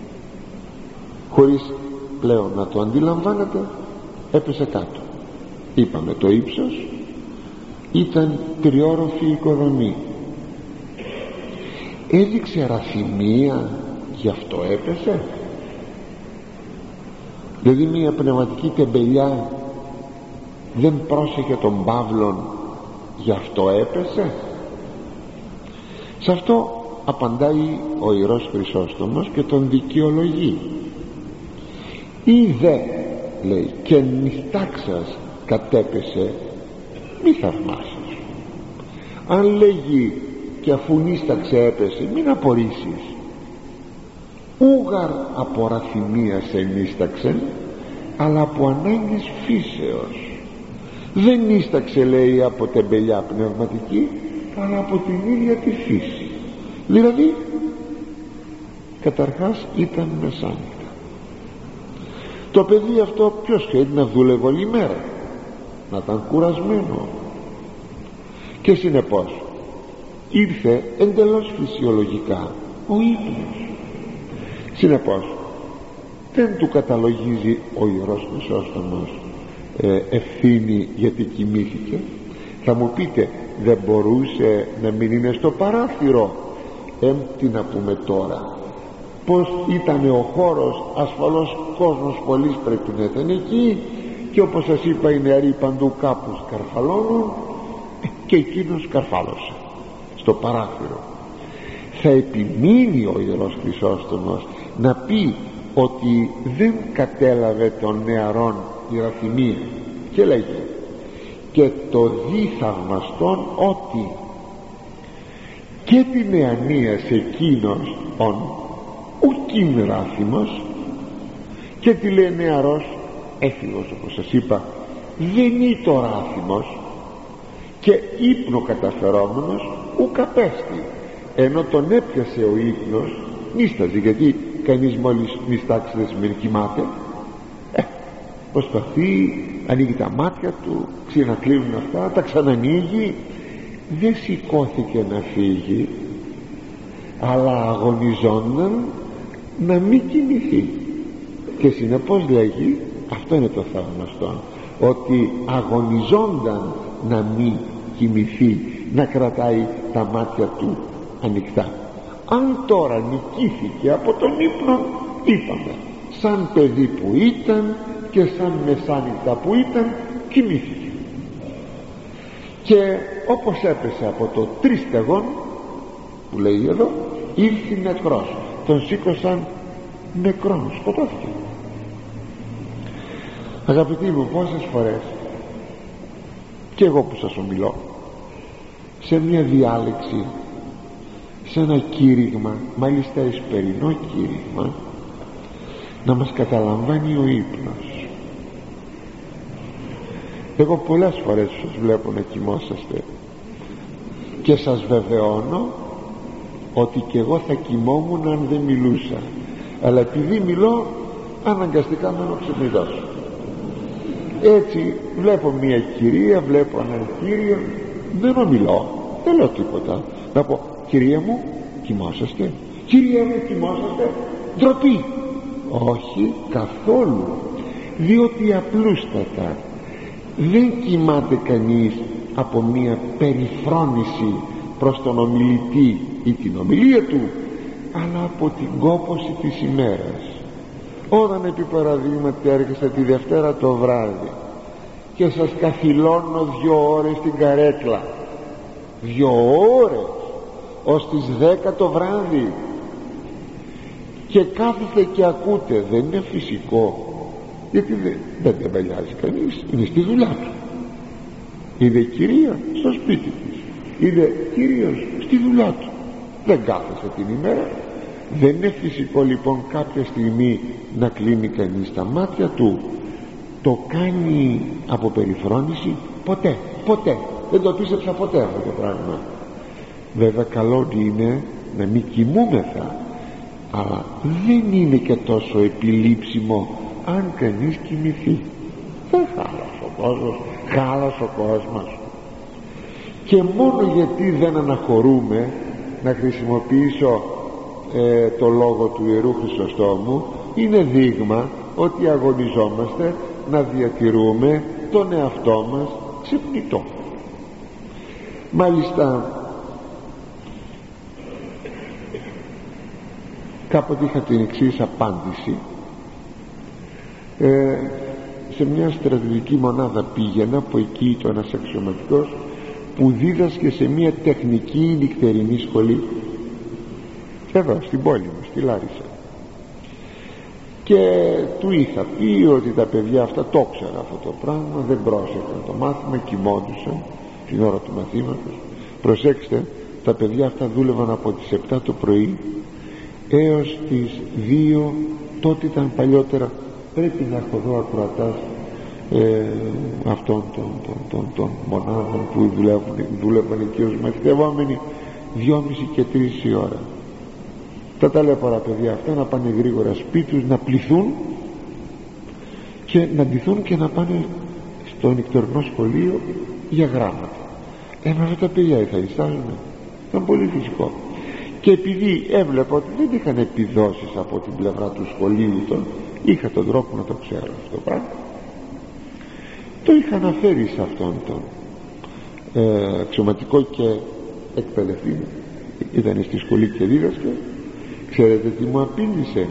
χωρίς πλέον να το αντιλαμβάνεται, έπεσε κάτω. Είπαμε το ύψος ήταν τριόροφη οικοδομή. έδειξε ραθυμία, γι' αυτό έπεσε? Δηλαδή μια πνευματική τεμπελιά δεν πρόσεχε τον Παύλον, γι' αυτό έπεσε? Σε αυτό απαντάει ο Ιερός Χρυσόστομος και τον δικαιολογεί. Ή δε, λέει, και νυχτάξας κατέπεσε, μη θαυμάσεις. Αν λέγει και αφού νύσταξε έπεσε, μην απορρίσεις. Ούγαρ από ραθυμία σε νύσταξε, αλλά από ανάγκης φύσεως. Δεν νύσταξε, λέει, από τεμπελιά πνευματική, αλλά από την ίδια τη φύση. Δηλαδή καταρχάς ήταν μεσάνυχτα. Το παιδί αυτό ποιος θέλει να δούλευε όλη μέρα, να ήταν κουρασμένο, και συνεπώς ήρθε εντελώς φυσιολογικά ο ύπνος. Συνεπώς δεν του καταλογίζει ο Ιερός Χρυσόστομος ε, ευθύνη γιατί κοιμήθηκε. Θα μου πείτε, δεν μπορούσε να μην είναι στο παράθυρο? Ε, τι να πούμε τώρα, πως ήταν ο χώρος, ασφαλώς κόσμος πολλής πρέπει να ήταν εκεί, και όπως σας είπα οι νεαροί παντού κάπου σκαρφαλώνουν, και εκείνος σκαρφάλωσε στο παράθυρο. Θα επιμείνει ο Ιερός Χρυσόστομος να πει ότι δεν κατέλαβε των νεαρών η ραθυμία, και λέγει και το διθαυμαστόν ότι και την εανία σε εκείνος ον ουκείμ ράθυμος, και τι λέει νεαρός έφηβος, όπως σας είπα, δεν είναι το ράθυμος, και ύπνο καταφερόμενος ουκαπέστη, ενώ τον έπιασε ο ύπνος νίσταζε, γιατί κανείς μόλις νιστάξει δεν σημαίνει κοιμάται. ε, προσπαθεί, ανοίγει τα μάτια του, ξανακλείνουν αυτά, τα ξανανοίγει, δεν σηκώθηκε να φύγει, αλλά αγωνιζόταν να μην κοιμηθεί, και συνεπώς λέγει, αυτό είναι το θαυμαστό, ότι αγωνιζόνταν να μην κοιμηθεί, να κρατάει τα μάτια του ανοιχτά. Αν τώρα νικήθηκε από τον ύπνο, είπαμε, σαν παιδί που ήταν και σαν μεσάνυχτα που ήταν, κοιμήθηκε, και όπως έπεσε από το τρίστεγον που λέει εδώ, ήρθε νεκρός, τον σήκωσαν νεκρόν, σκοτώθηκε. Αγαπητοί μου, πόσες φορές και εγώ που σας ομιλώ, σε μια διάλεξη, σε ένα κήρυγμα, μάλιστα εσπερινό κήρυγμα, να μας καταλαμβάνει ο ύπνος. Εγώ πολλές φορές σας βλέπω να κοιμόσαστε, και σας βεβαιώνω ότι και εγώ θα κοιμόμουν αν δεν μιλούσα, αλλά επειδή μιλώ αναγκαστικά μένω ξυπνητός. Έτσι βλέπω μια κυρία, βλέπω έναν κύριο, δεν ομιλώ, δεν λέω τίποτα, να πω κυρία μου κοιμόσαστε, κυρία μου κοιμόσαστε, ντροπή. Όχι καθόλου, διότι απλούστατα δεν κοιμάται κανείς από μια περιφρόνηση προς τον ομιλητή ή την ομιλία του, αλλά από την κόπωση της ημέρας. Όταν επί παραδείγματι έρχεστε τη Δευτέρα το βράδυ και σας καθυλώνω δυο ώρες στην καρέκλα, δυο ώρες ως τις δέκα το βράδυ, και κάθεστε και ακούτε, δεν είναι φυσικό, γιατί δεν, δεν τεμπελιάζει κανείς, είναι στη δουλειά του. Είναι κυρία στο σπίτι της, είναι κύριος στη δουλειά του, δεν κάθεσε την ημέρα. Δεν είναι φυσικό λοιπόν κάποια στιγμή να κλείνει κανείς τα μάτια του. Το κάνει από περιφρόνηση? Ποτέ, ποτέ, δεν το πίστεψα ποτέ αυτό το πράγμα. Βέβαια καλό είναι να μην κοιμούμεθα, αλλά δεν είναι και τόσο επιλήψιμο αν κανείς κοιμηθεί. Δεν χάλασε ο κόσμος, χάλασε ο κόσμος. Και μόνο γιατί δεν αναχωρούμε, να χρησιμοποιήσω ε, το λόγο του Ιερού Χρυσοστόμου, είναι δείγμα ότι αγωνιζόμαστε να διατηρούμε τον εαυτό μας ξυπνητό. Μάλιστα Κάποτε είχα την εξής απάντηση. ε, σε μια στρατιωτική μονάδα πήγαινα, από εκεί ήταν ένας αξιωματικός που δίδασκε σε μια τεχνική νυχτερινή σχολή εδώ στην πόλη μου, στη Λάρισα, και του είχα πει ότι τα παιδιά αυτά το ξέραν αυτό το πράγμα, δεν πρόσεχαν το μάθημα, κοιμόντουσαν την ώρα του μαθήματος. Προσέξτε, τα παιδιά αυτά δούλευαν από τις επτά το πρωί έως τις δύο. Τότε ήταν παλιότερα, πρέπει να έχω εδώ ακροατάς ε, αυτών των, των, των, των μονάδων που δουλεύουν, δούλευαν εκεί ως μαθητευόμενοι δυόμιση και τρεις η ώρα. Τα ταλέπορα παιδιά αυτά να πάνε γρήγορα σπίτι τους, να πληθούν και να ντυθούν και να πάνε στο νυχτερινό σχολείο για γράμματα. Ε, με αυτά τα παιδιά θα ειστάζουν, ήταν πολύ φυσικό. Και επειδή έβλεπα ότι δεν είχαν επιδόσεις από την πλευρά του σχολείου των, είχα τον τρόπο να το ξέρω αυτό το πράγμα, το είχα αναφέρει σε αυτόν τον ε, αξιωματικό και εκπαιδευτή, ήταν στη σχολή και δίδασκε. Ξέρετε τι μου απήντησε?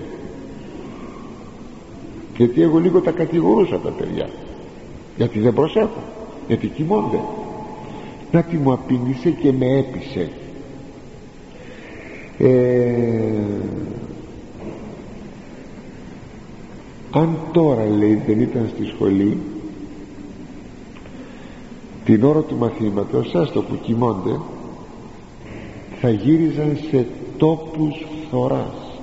Γιατί εγώ λίγο τα κατηγορούσα τα παιδιά, γιατί δεν προσέχουν, γιατί κοιμώνται. Να τι μου απήντησε και με έπεισε. ε, αν τώρα, λέει, δεν ήταν στη σχολή την ώρα του μαθήματος, άστο που κοιμώνται, θα γύριζαν σε τόπους φθοράς,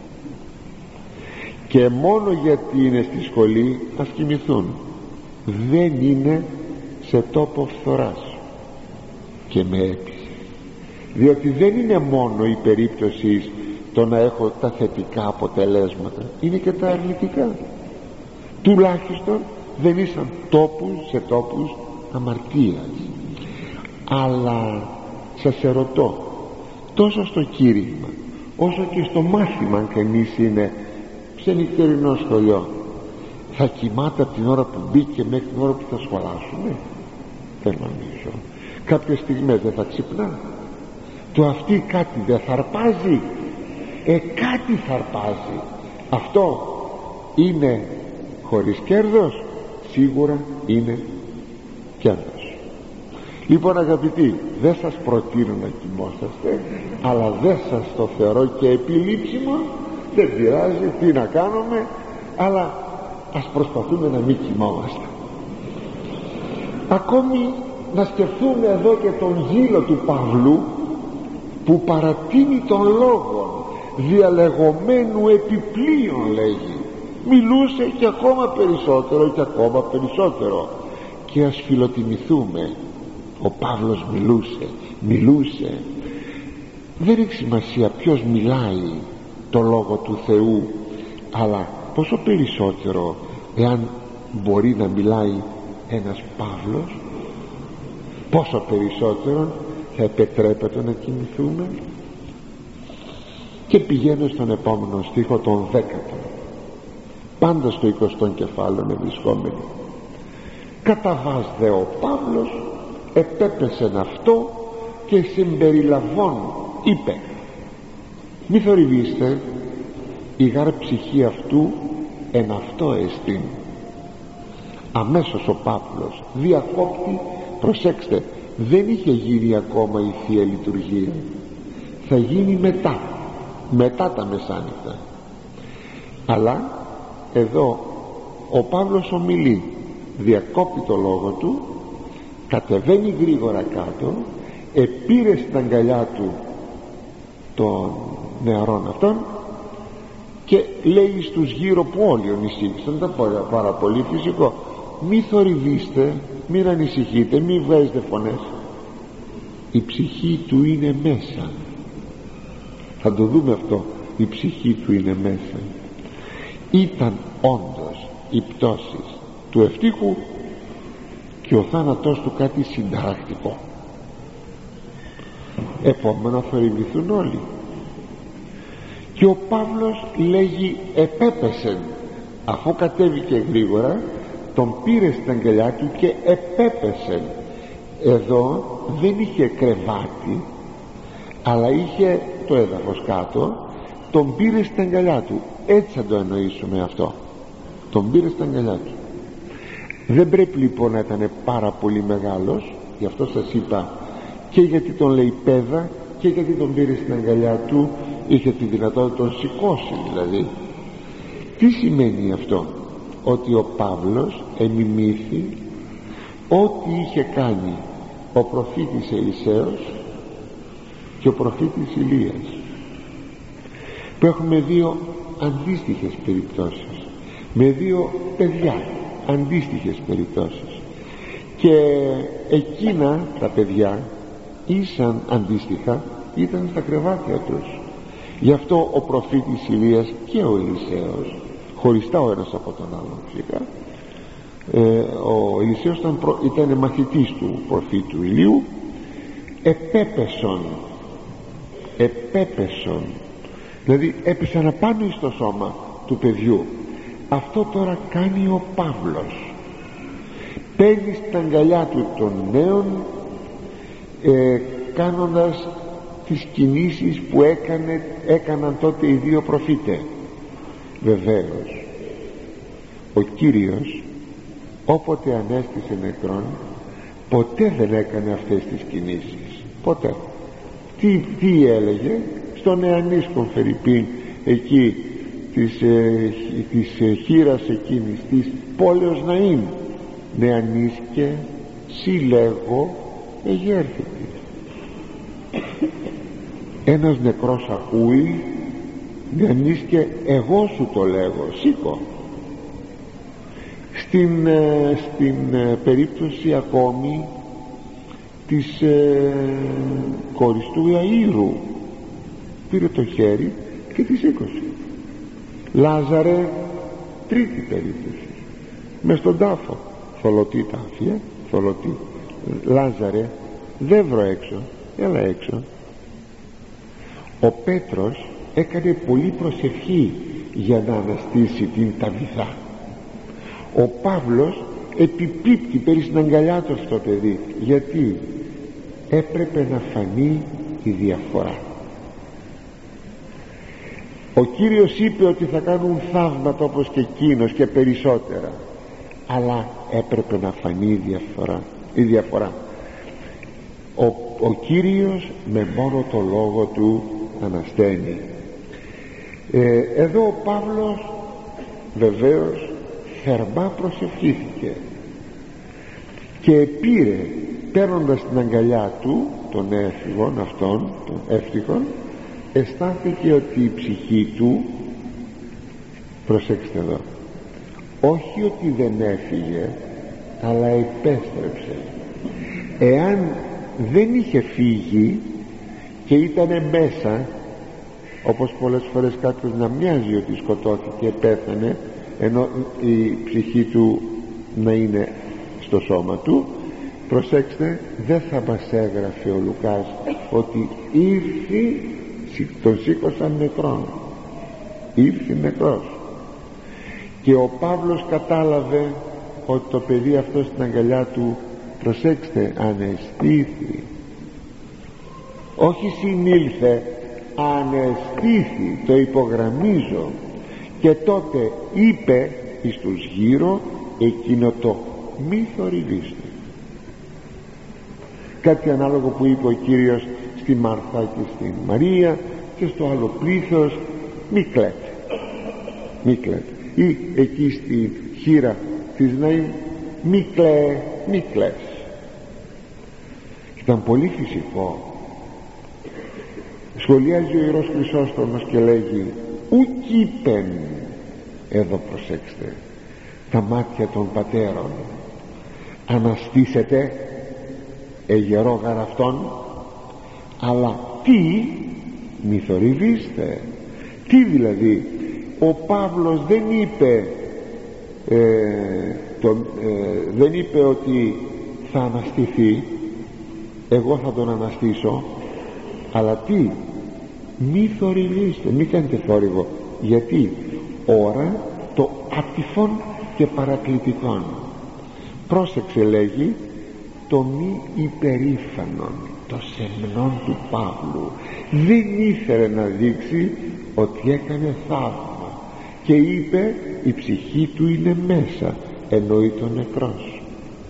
και μόνο γιατί είναι στη σχολή ας κοιμηθούν, δεν είναι σε τόπο φθοράς. Και με έπεισε, διότι δεν είναι μόνο η περίπτωση το να έχω τα θετικά αποτελέσματα, είναι και τα αρνητικά. Τουλάχιστον δεν ήσαν τόπους σε τόπους αμαρτίας. Αλλά σας ερωτώ, τόσο στο κήρυγμα όσο και στο μάθημα, αν κανείς είναι σε νυχτερινό σχολείο, θα κοιμάται από την ώρα που μπήκε μέχρι την ώρα που θα σχολάσουμε? Δεν νομίζω. Κάποιες στιγμές δεν θα ξυπνά? Το αυτή κάτι δεν θα αρπάζει? Ε, κάτι θα αρπάζει. Αυτό είναι χωρίς κέρδος? Σίγουρα είναι κέρδος. Λοιπόν, αγαπητοί, δεν σας προτείνω να κοιμόσαστε, αλλά δεν σας το θεωρώ και επιλήψιμο. Δεν πειράζει, τι να κάνουμε, αλλά ας προσπαθούμε να μην κοιμόμαστε. Ακόμη να σκεφτούμε εδώ και τον γύλο του Παυλού, που παρατείνει τον λόγο διαλεγωμένου επιπλέον, λέγει. Μιλούσε και ακόμα περισσότερο και ακόμα περισσότερο, και ας φιλοτιμηθούμε. Ο Παύλος μιλούσε, μιλούσε. Δεν έχει σημασία ποιος μιλάει το λόγο του Θεού, αλλά πόσο περισσότερο εάν μπορεί να μιλάει ένας Παύλος, πόσο περισσότερο θα επιτρέπεται να κοιμηθούμε. Και πηγαίνω στον επόμενο στίχο, τον δέκατο, πάντα στο εικοστό κεφάλαιο βρισκόμενοι. Κατά βάς δε ο Παύλος επέπεσεν αυτό και συμπεριλαβών είπε, μη θορυβήστε, η γάρ ψυχή αυτού εν αυτό εστίν. Αμέσως ο Παύλος διακόπτει. Προσέξτε, δεν είχε γίνει ακόμα η Θεία Λειτουργία, θα γίνει μετά, μετά τα μεσάνυχτα. Αλλά εδώ ο Παύλος ομιλεί, διακόπτει το λόγο του, κατεβαίνει γρήγορα κάτω, επήρε στην αγκαλιά του των νεαρών αυτών και λέει στους γύρω, που όλοι ανησύχησαν, ήταν πάρα πολύ φυσικό, μη θορυβήστε, μην ανησυχείτε, μη βγάζετε φωνές. Η ψυχή του είναι μέσα, θα το δούμε αυτό, η ψυχή του είναι μέσα. Ήταν όντως οι πτώσεις του ευτύχου και ο θάνατός του κάτι συνταρακτικό. Επόμενα θορυβηθούν όλοι. Και ο Παύλος λέγει επέπεσεν, αφού κατέβηκε γρήγορα, τον πήρε στην αγκαλιά του και επέπεσεν. Εδώ δεν είχε κρεβάτι, αλλά είχε το έδαφος κάτω τον πήρε στην αγκαλιά του. Έτσι θα το εννοήσουμε αυτό, τον πήρε στην αγκαλιά του. Δεν πρέπει λοιπόν να ήταν πάρα πολύ μεγάλος, γι' αυτό σας είπα, και γιατί τον λέει πέδα και γιατί τον πήρε στην αγκαλιά του, είχε τη δυνατότητα να τον σηκώσει δηλαδή. Τι σημαίνει αυτό? Ότι ο Παύλος εμιμήθη ό,τι είχε κάνει ο προφήτης Ελισέος και ο προφήτης Ηλίας, που έχουμε δύο αντίστοιχες περιπτώσεις, με δύο παιδιά αντίστοιχες περιπτώσεις, και εκείνα τα παιδιά ήσαν αντίστοιχα, ήταν στα κρεβάτια τους. Γι' αυτό ο προφήτης Ηλίας και ο Ελισέος, χωριστά ο ένας από τον άλλον φυσικά, ε, ο Ελισέος ήταν, προ, ήταν μαθητής του προφήτου Ηλίου, επέπεσον επέπεσον δηλαδή έπεσαν απάνω στο σώμα του παιδιού. Αυτό τώρα κάνει ο Παύλος, παίρνει στην αγκαλιά του των νέων, ε, κάνοντας τις κινήσεις που έκανε, έκαναν τότε οι δύο προφήτες. Βεβαίως ο Κύριος όποτε ανέστησε νεκρόν ποτέ δεν έκανε αυτές τις κινήσεις, ποτέ. Τι, τι έλεγε στον νεανίσκον Φερρυπίν, εκεί της, ε, της ε, χείρας εκείνης της πόλεως Ναΐν, νεανίσκε συλλέγω εγέρθητη. Ένας νεκρός ακούει, νεανίσκε εγώ σου το λέγω, σήκω. Στην, ε, στην ε, περίπτωση ακόμη της ε, κόρης του Ιαΐρου, πήρε το χέρι και τη σήκωσε. Λάζαρε, τρίτη περίπτωση, μες στον τάφο, θολωτή τάφια, θολωτή. Λάζαρε, δεν βρω έξω, έλα έξω. Ο Πέτρος έκανε πολύ προσευχή για να αναστήσει την Ταβιθά. Ο Παύλος επιπίπτει περί στην αγκαλιά του αυτό το παιδί, γιατί έπρεπε να φανεί η διαφορά. Ο Κύριος είπε ότι θα κάνουν θαύματα όπως και εκείνος και περισσότερα, αλλά έπρεπε να φανεί η διαφορά, η διαφορά. Ο, ο Κύριος με μόνο το λόγο του ανασταίνει. ε, εδώ ο Παύλος βεβαίως θερμά προσευχήθηκε και πήρε, παίρνοντας την αγκαλιά του των έφηβων αυτών, των εύτυχων, αισθάνθηκε ότι η ψυχή του, προσέξτε εδώ, όχι ότι δεν έφυγε αλλά επέστρεψε. Εάν δεν είχε φύγει και ήτανε μέσα, όπως πολλές φορές κάποιος να μοιάζει ότι σκοτώθηκε, πέθανε, ενώ η ψυχή του να είναι στο σώμα του, προσέξτε, δεν θα μας έγραφε ο Λουκάς ότι ήρθε, τον σήκωσαν νεκρόν, ήρθε νεκρός. Και ο Παύλος κατάλαβε ότι το παιδί αυτό στην αγκαλιά του, προσέξτε, αναισθήθη, όχι συνήλθε, αναισθήθη, το υπογραμμίζω. Και τότε είπε εις τους γύρω εκείνο το μη θορυβήστε. Κάτι ανάλογο που είπε ο Κύριος στη Μάρθα και στη Μαρία και στο άλλο πλήθος, μη κλαίτε, μη κλαίτε. Ή εκεί στη χείρα της Ναΐν, μη κλαίε, μη κλαις. Ήταν πολύ φυσικό. Σχολιάζει ο Ιερός Χρυσόστομος και λέγει, ουκ είπεν, εδώ προσέξτε, τα μάτια των πατέρων, αναστήσετε εγερό γαραυτόν, αλλά τι, μη θορυβήστε. Τι δηλαδή? Ο Παύλος δεν είπε ε, το, ε, δεν είπε ότι θα αναστηθεί, εγώ θα τον αναστήσω, αλλά τι, μη θορυβήστε, μη κάνετε θόρυβο. Γιατί? Ώρα το άτυφον και παρακλητικόν. Πρόσεξε, λέγει, το μη υπερήφανον, το σεμνόν του Παύλου. Δεν ήθελε να δείξει ότι έκανε θαύμα και είπε η ψυχή του είναι μέσα, εννοεί τον νεκρός.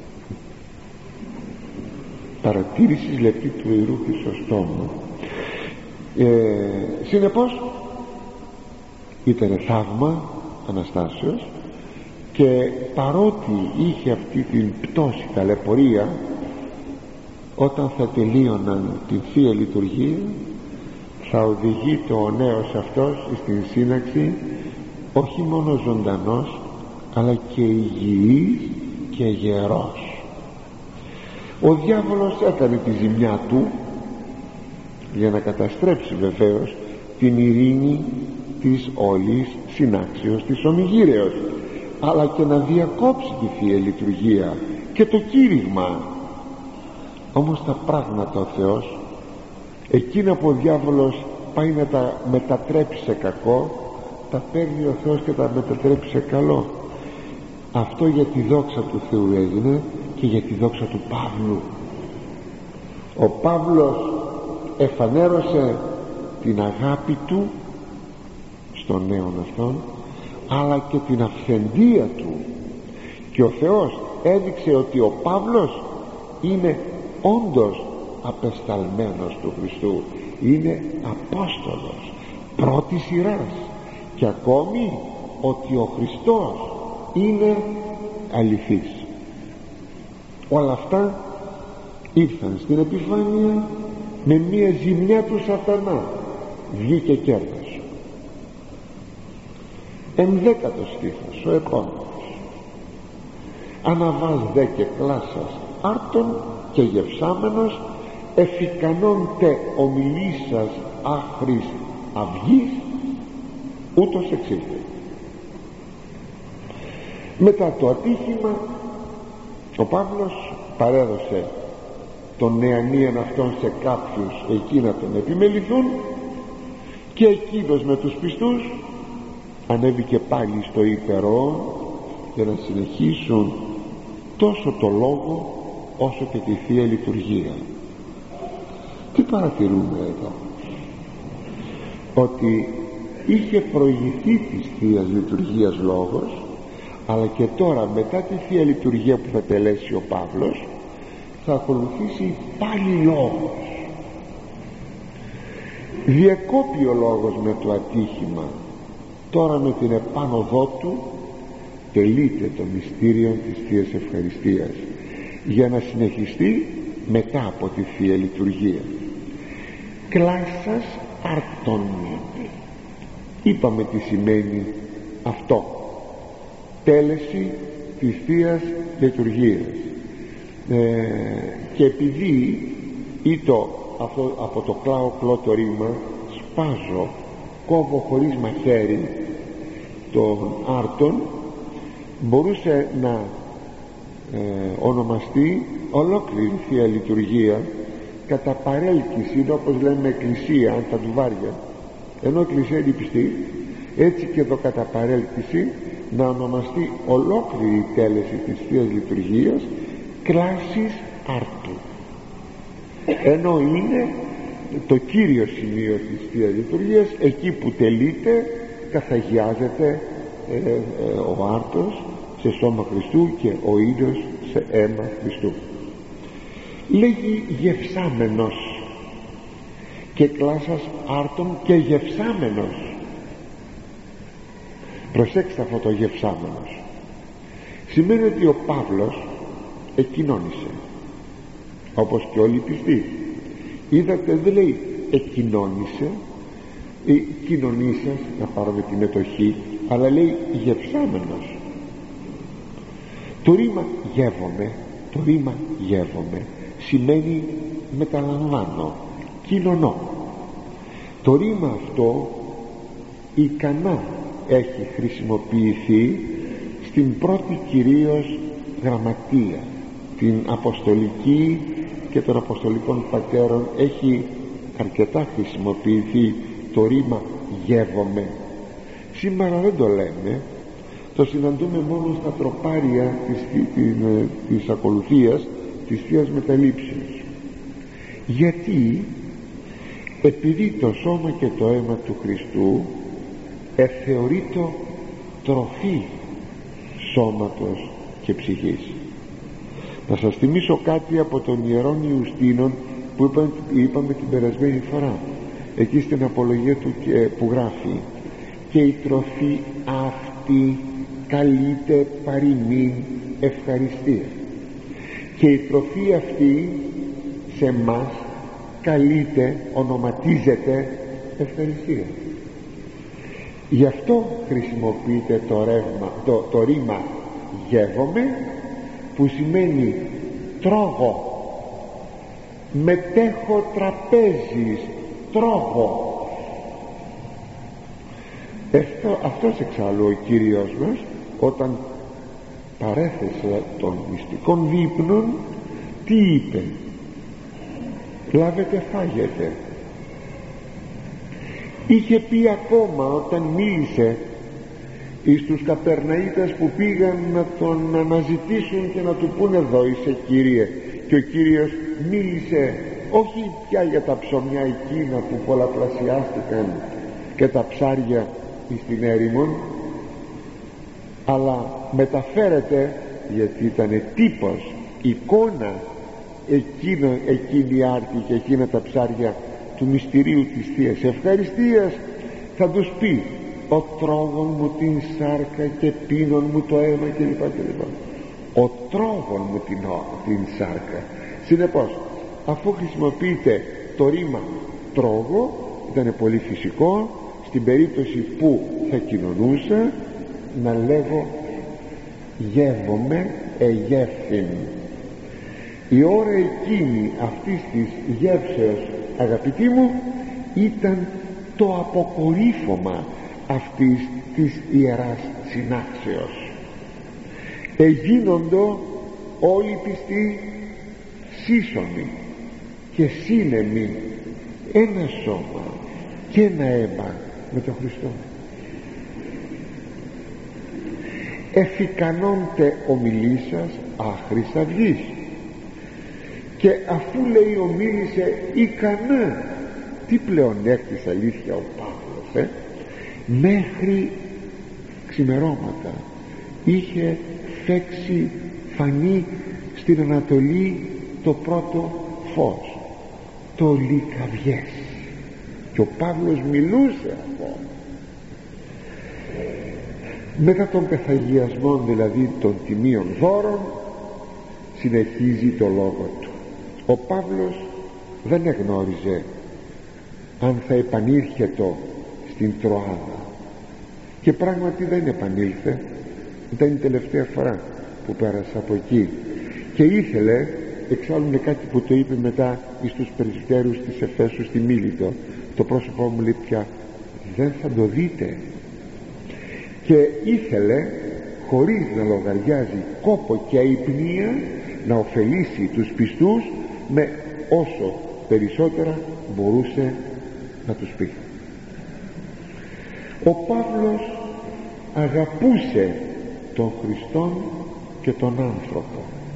Παρατήρησης λεπτή του Ιερού Χρυσοστόμου. ε, συνεπώς ήταν θαύμα Αναστάσεως, και παρότι είχε αυτή την πτώση, ταλαιπωρία, όταν θα τελείωναν την Θεία Λειτουργία θα οδηγείται ο νέος αυτός στην σύναξη όχι μόνο ζωντανός αλλά και υγιής και γερός. Ο διάβολος έκανε τη ζημιά του για να καταστρέψει βεβαίως την ειρήνη της όλης συνάξεως της ομιγύρεως, αλλά και να διακόψει τη Θεία Λειτουργία και το κήρυγμα. Όμως τα πράγματα ο Θεός, εκείνα που ο διάβολος πάει να τα μετατρέψει σε κακό, τα παίρνει ο Θεός και τα μετατρέπει σε καλό. Αυτό για τη δόξα του Θεού έγινε και για τη δόξα του Παύλου. Ο Παύλος εφανέρωσε την αγάπη του στον νέον αυτόν, αλλά και την αυθεντία του, και ο Θεός έδειξε ότι ο Παύλος είναι όντως απεσταλμένος του Χριστού, είναι Απόστολος πρώτης σειράς, και ακόμη ότι ο Χριστός είναι αληθής. Όλα αυτά ήρθαν στην επιφάνεια με μία ζημιά του σατανά, βγήκε και έργος. Ενδέκατος στίχος, ο επόμενος. Αναβάς δε και κλάσας άρτων και γευσάμενος, εφικανών τε ομιλήσας άχρης αυγής, ούτως εξήλθε. Μετά το ατύχημα ο Παύλος παρέδωσε τον νεανίαν αυτόν σε κάποιους εκεί να τον επιμεληθούν, και εκείνος με τους πιστούς ανέβηκε πάλι στο Υπερόν για να συνεχίσουν τόσο το Λόγο όσο και τη Θεία Λειτουργία. Τι παρατηρούμε εδώ? Ότι είχε προηγηθεί της Θείας Λειτουργίας Λόγος, αλλά και τώρα μετά τη Θεία Λειτουργία που θα τελέσει ο Παύλος θα ακολουθήσει πάλι Λόγος. Διακόπη ο Λόγος με το ατύχημα, τώρα με την επάνωδό του τελείται το μυστήριο της Θείας Ευχαριστίας, για να συνεχιστεί μετά από τη Θεία Λειτουργία. Κλάσας άρτων. Είπαμε τι σημαίνει αυτό, τέλεση της Θείας Λειτουργίας. ε, και επειδή ήτο αυτό, από το κλάο κλώ το ρήμα, σπάζω, κόβω χωρίς μαχαίρι των άρτων, μπορούσε να ε, ονομαστεί ολόκληρη Θεία Λειτουργία κατά παρέλκυση, όπως λέμε εκκλησία, αν τα ντουβάρια, ενώ εκκλησία είναι πιστή, έτσι και εδώ κατά παρέλκυση να ονομαστεί ολόκληρη η τέλεση της Θείας Λειτουργίας κλάσης άρτου, ενώ είναι το κύριο σημείο της Θείας Λειτουργίας, εκεί που τελείται, καθαγιάζεται ε, ε, ο άρτος σε σώμα Χριστού και ο ήλιος σε αίμα Χριστού. Λέγει γευσάμενος, και κλάσας άρτων και γευσάμενος. Προσέξτε αυτό το γευσάμενος. Σημαίνει ότι ο Παύλος εκοινώνησε, όπως και όλοι οι πιστοί. Είδατε, δεν λέει εκοινώνησε ή κοινωνήσας, να πάρουμε τη μετοχή, αλλά λέει γευσάμενος. Το ρήμα γεύομαι, το ρήμα γεύομαι σημαίνει μεταλαμβάνω, κοινωνώ. Το ρήμα αυτό ικανά έχει χρησιμοποιηθεί στην πρώτη κυρίως γραμματεία, την αποστολική και των αποστολικών πατέρων, έχει αρκετά χρησιμοποιηθεί το ρήμα γεύομαι. Σήμερα δεν το λέμε, το συναντούμε μόνο στα τροπάρια της, της, της ακολουθίας της Θείας Μεταλήψεως. Γιατί επειδή το σώμα και το αίμα του Χριστού εθεωρείτο τροφή σώματος και ψυχής. Να σας θυμίσω κάτι από τον Ιερόν Ιουστίνον που είπαμε, είπαμε την περασμένη φορά, εκεί στην απολογία του που γράφει: και η τροφή αυτή καλείται παροιμήν ευχαριστία, και η τροφή αυτή σε μας καλείται, ονοματίζεται ευχαριστία. Γι' αυτό χρησιμοποιείται το, ρεύμα, το, το ρήμα γεύομαι, που σημαίνει τρώγω, μετέχω τραπέζης, τρώγω. Αυτό, αυτός εξάλλου ο Κύριος μας, όταν παρέθεσε των μυστικών δείπνων, τι είπε? Λάβετε, φάγετε. Είχε πει ακόμα όταν μίλησε εις τους Καπερναΐτας που πήγαν να τον αναζητήσουν και να του πούνε εδώ είσαι Κύριε, και ο Κύριος μίλησε όχι πια για τα ψωμιά εκείνα που πολλαπλασιάστηκαν και τα ψάρια στην έρημον, αλλά μεταφέρεται, γιατί ήταν τύπος, εικόνα εκείνο, εκείνη η άρτη και εκείνα τα ψάρια του μυστηρίου της Θείας Ευχαριστίας. Θα τους πει: ο τρόγων μου την σάρκα και πίνων μου το αίμα κλπ, κλπ. Ο τρόγων μου την, την σάρκα. Συνεπώς, αφού χρησιμοποιείται το ρήμα τρόγο, ήταν πολύ φυσικό στην περίπτωση που θα κοινωνούσα να λέγω γεύομαι εγεύθυν. Η ώρα εκείνη αυτής της γεύσεως, αγαπητοί μου, ήταν το αποκορύφωμα αυτής της ιεράς συνάξεως. Εγίνοντο όλοι πιστοί σύσσωμοι και σύνεμοι, ένα σώμα και ένα αίμα με τον Χριστό. Εφικανόνται ομιλήσας άχρης αυγής. Και αφού λέει ομίλησε ικανά, τι πλεονέκτης αλήθεια ο Παύλος, ε? μέχρι ξημερώματα είχε φέξει φανεί στην Ανατολή το πρώτο φως, το λυκαβιές, και ο Παύλος μιλούσε αυτό. Μετά των πεθαγιασμών, δηλαδή των τιμίων δώρων, συνεχίζει το λόγο του. Ο Παύλος δεν εγνώριζε αν θα επανήρχετο στην Τροάδα, και πράγματι δεν επανήλθε. Ήταν η τελευταία φορά που πέρασε από εκεί, και ήθελε, εξάλλου είναι κάτι που το είπε μετά εις τους πρεσβυτέρους της Εφέσου στη Μίλητο, το πρόσωπό μου λέει πια δεν θα το δείτε, και ήθελε χωρίς να λογαριάζει κόπο και αϊπνία να ωφελήσει τους πιστούς με όσο περισσότερα μπορούσε να τους πει. Ο Παύλος αγαπούσε τον Χριστόν και τον άνθρωπο,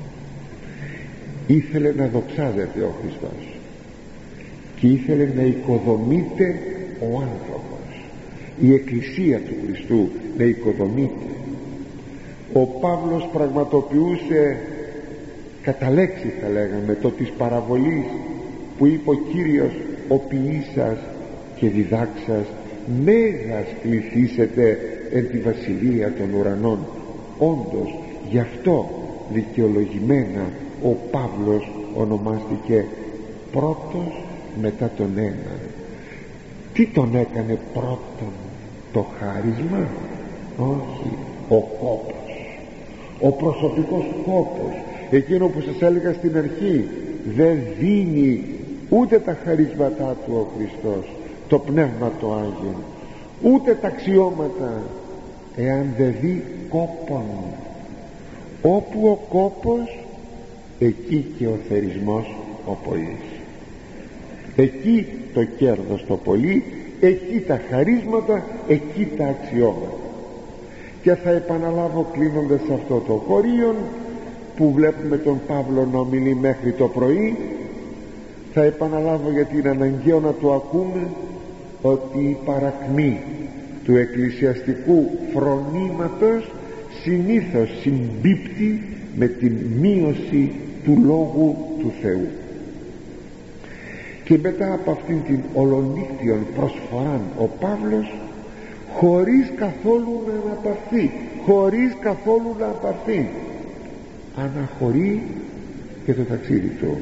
ήθελε να δοξάζεται ο Χριστός και ήθελε να οικοδομείται ο άνθρωπος, η Εκκλησία του Χριστού να οικοδομείται. Ο Παύλος πραγματοποιούσε κατά λέξη, θα λέγαμε, το της παραβολής που είπε ο Κύριος: ο ποιήσας και διδάξας μέγας κληθήσετε εν τη βασιλεία των ουρανών. Όντως, γι' αυτό δικαιολογημένα ο Παύλος ονομάστηκε πρώτος μετά τον έναν. Τι τον έκανε πρώτον? Το χάρισμα? Όχι, ο κόπος, ο προσωπικός κόπος, εκείνο που σας έλεγα στην αρχή. Δεν δίνει ούτε τα χαρίσματά του ο Χριστός, το Πνεύμα το Άγιο, ούτε τα αξιώματα, εάν δεν δει κόπον. Όπου ο κόπος, εκεί και ο θερισμός ο πολύς, εκεί το κέρδος το πολύ, εκεί τα χαρίσματα, εκεί τα αξιώματα. Και θα επαναλάβω κλείνοντας αυτό το χωρίον που βλέπουμε τον Παύλο να ομιλεί μέχρι το πρωί, Θα επαναλάβω, γιατί είναι αναγκαίο να το ακούμε, ότι η παρακμή του εκκλησιαστικού φρονήματος συνήθως συμπίπτει με την μείωση του Λόγου του Θεού. Και μετά από αυτήν την ολονύχτιον προσφοράν, ο Παύλος, χωρίς καθόλου να αναπαυθεί, χωρίς καθόλου να απαυθεί, αναχωρεί και το ταξίδι του.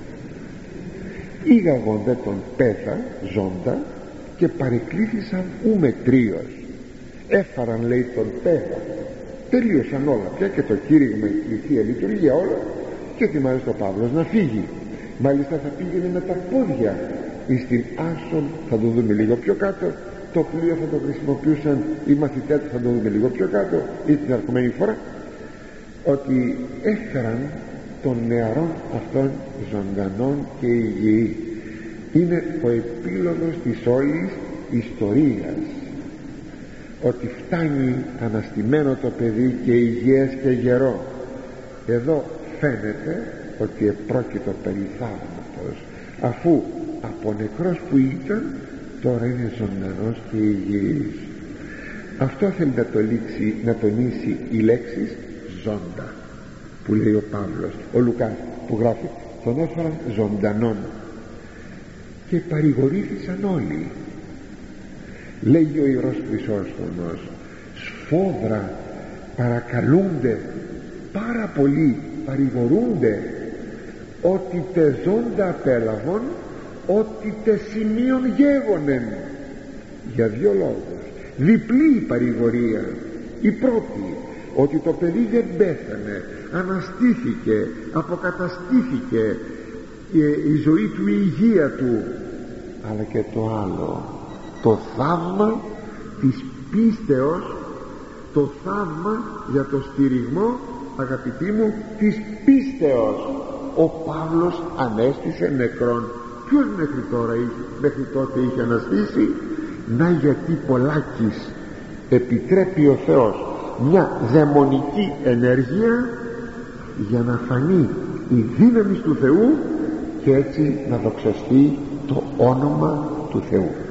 Ήγαγον δε τον πέθα ζώντα και παρεκλήθησαν ουμετρίως. Έφαραν, λέει, τον πέθα, τελείωσαν όλα πια, και το κήρυγμα, η Θεία Λειτουργία, όλα, και ετοιμάζεται ο Παύλος να φύγει. Μάλιστα θα πήγαινε με τα πόδια εις την Άσον, θα το δούμε λίγο πιο κάτω. Το πλοίο θα το χρησιμοποιούσαν οι μαθητές, θα το δούμε λίγο πιο κάτω, ή την ερχομένη φορά, ότι έφεραν των νεαρών αυτών ζωντανών και υγιή. Είναι ο επίλογος της όλης ιστορίας, ότι φτάνει αναστημένο το παιδί και υγιές και γερό. Εδώ φαίνεται ότι επρόκειτο περί θαύματος, αφού από νεκρός που ήταν τώρα είναι ζωντανός και υγιής. Αυτό θέλει να, το λήξει, να τονίσει η λέξη ζώντα που λέει ο Παύλος. Ο Λουκάς που γράφει, τον έφεραν ζωντανόν και παρηγορήθησαν όλοι. Λέγει ο Ιερός Χρυσόστομος, σφόδρα παρακαλούνται, πάρα πολύ παρηγορούνται, ότι τε ζώντα απέλαβον, ότι τε σημείων γέγονεν. Για δύο λόγους, διπλή η παρηγορία. Η πρώτη, ότι το παιδί δεν πέθανε, αναστήθηκε, αποκαταστήθηκε η ζωή του, η υγεία του. Αλλά και το άλλο, το θαύμα της πίστεως, το θαύμα για το στηριγμό, αγαπητοί μου, της πίστεως. Ο Παύλος ανέστησε νεκρόν. Ποιος μέχρι τώρα είχε, μέχρι τότε είχε αναστήσει? Να, γιατί πολλάκις επιτρέπει ο Θεός μια δαιμονική ενέργεια για να φανεί η δύναμη του Θεού και έτσι να δοξαστεί το όνομα του Θεού.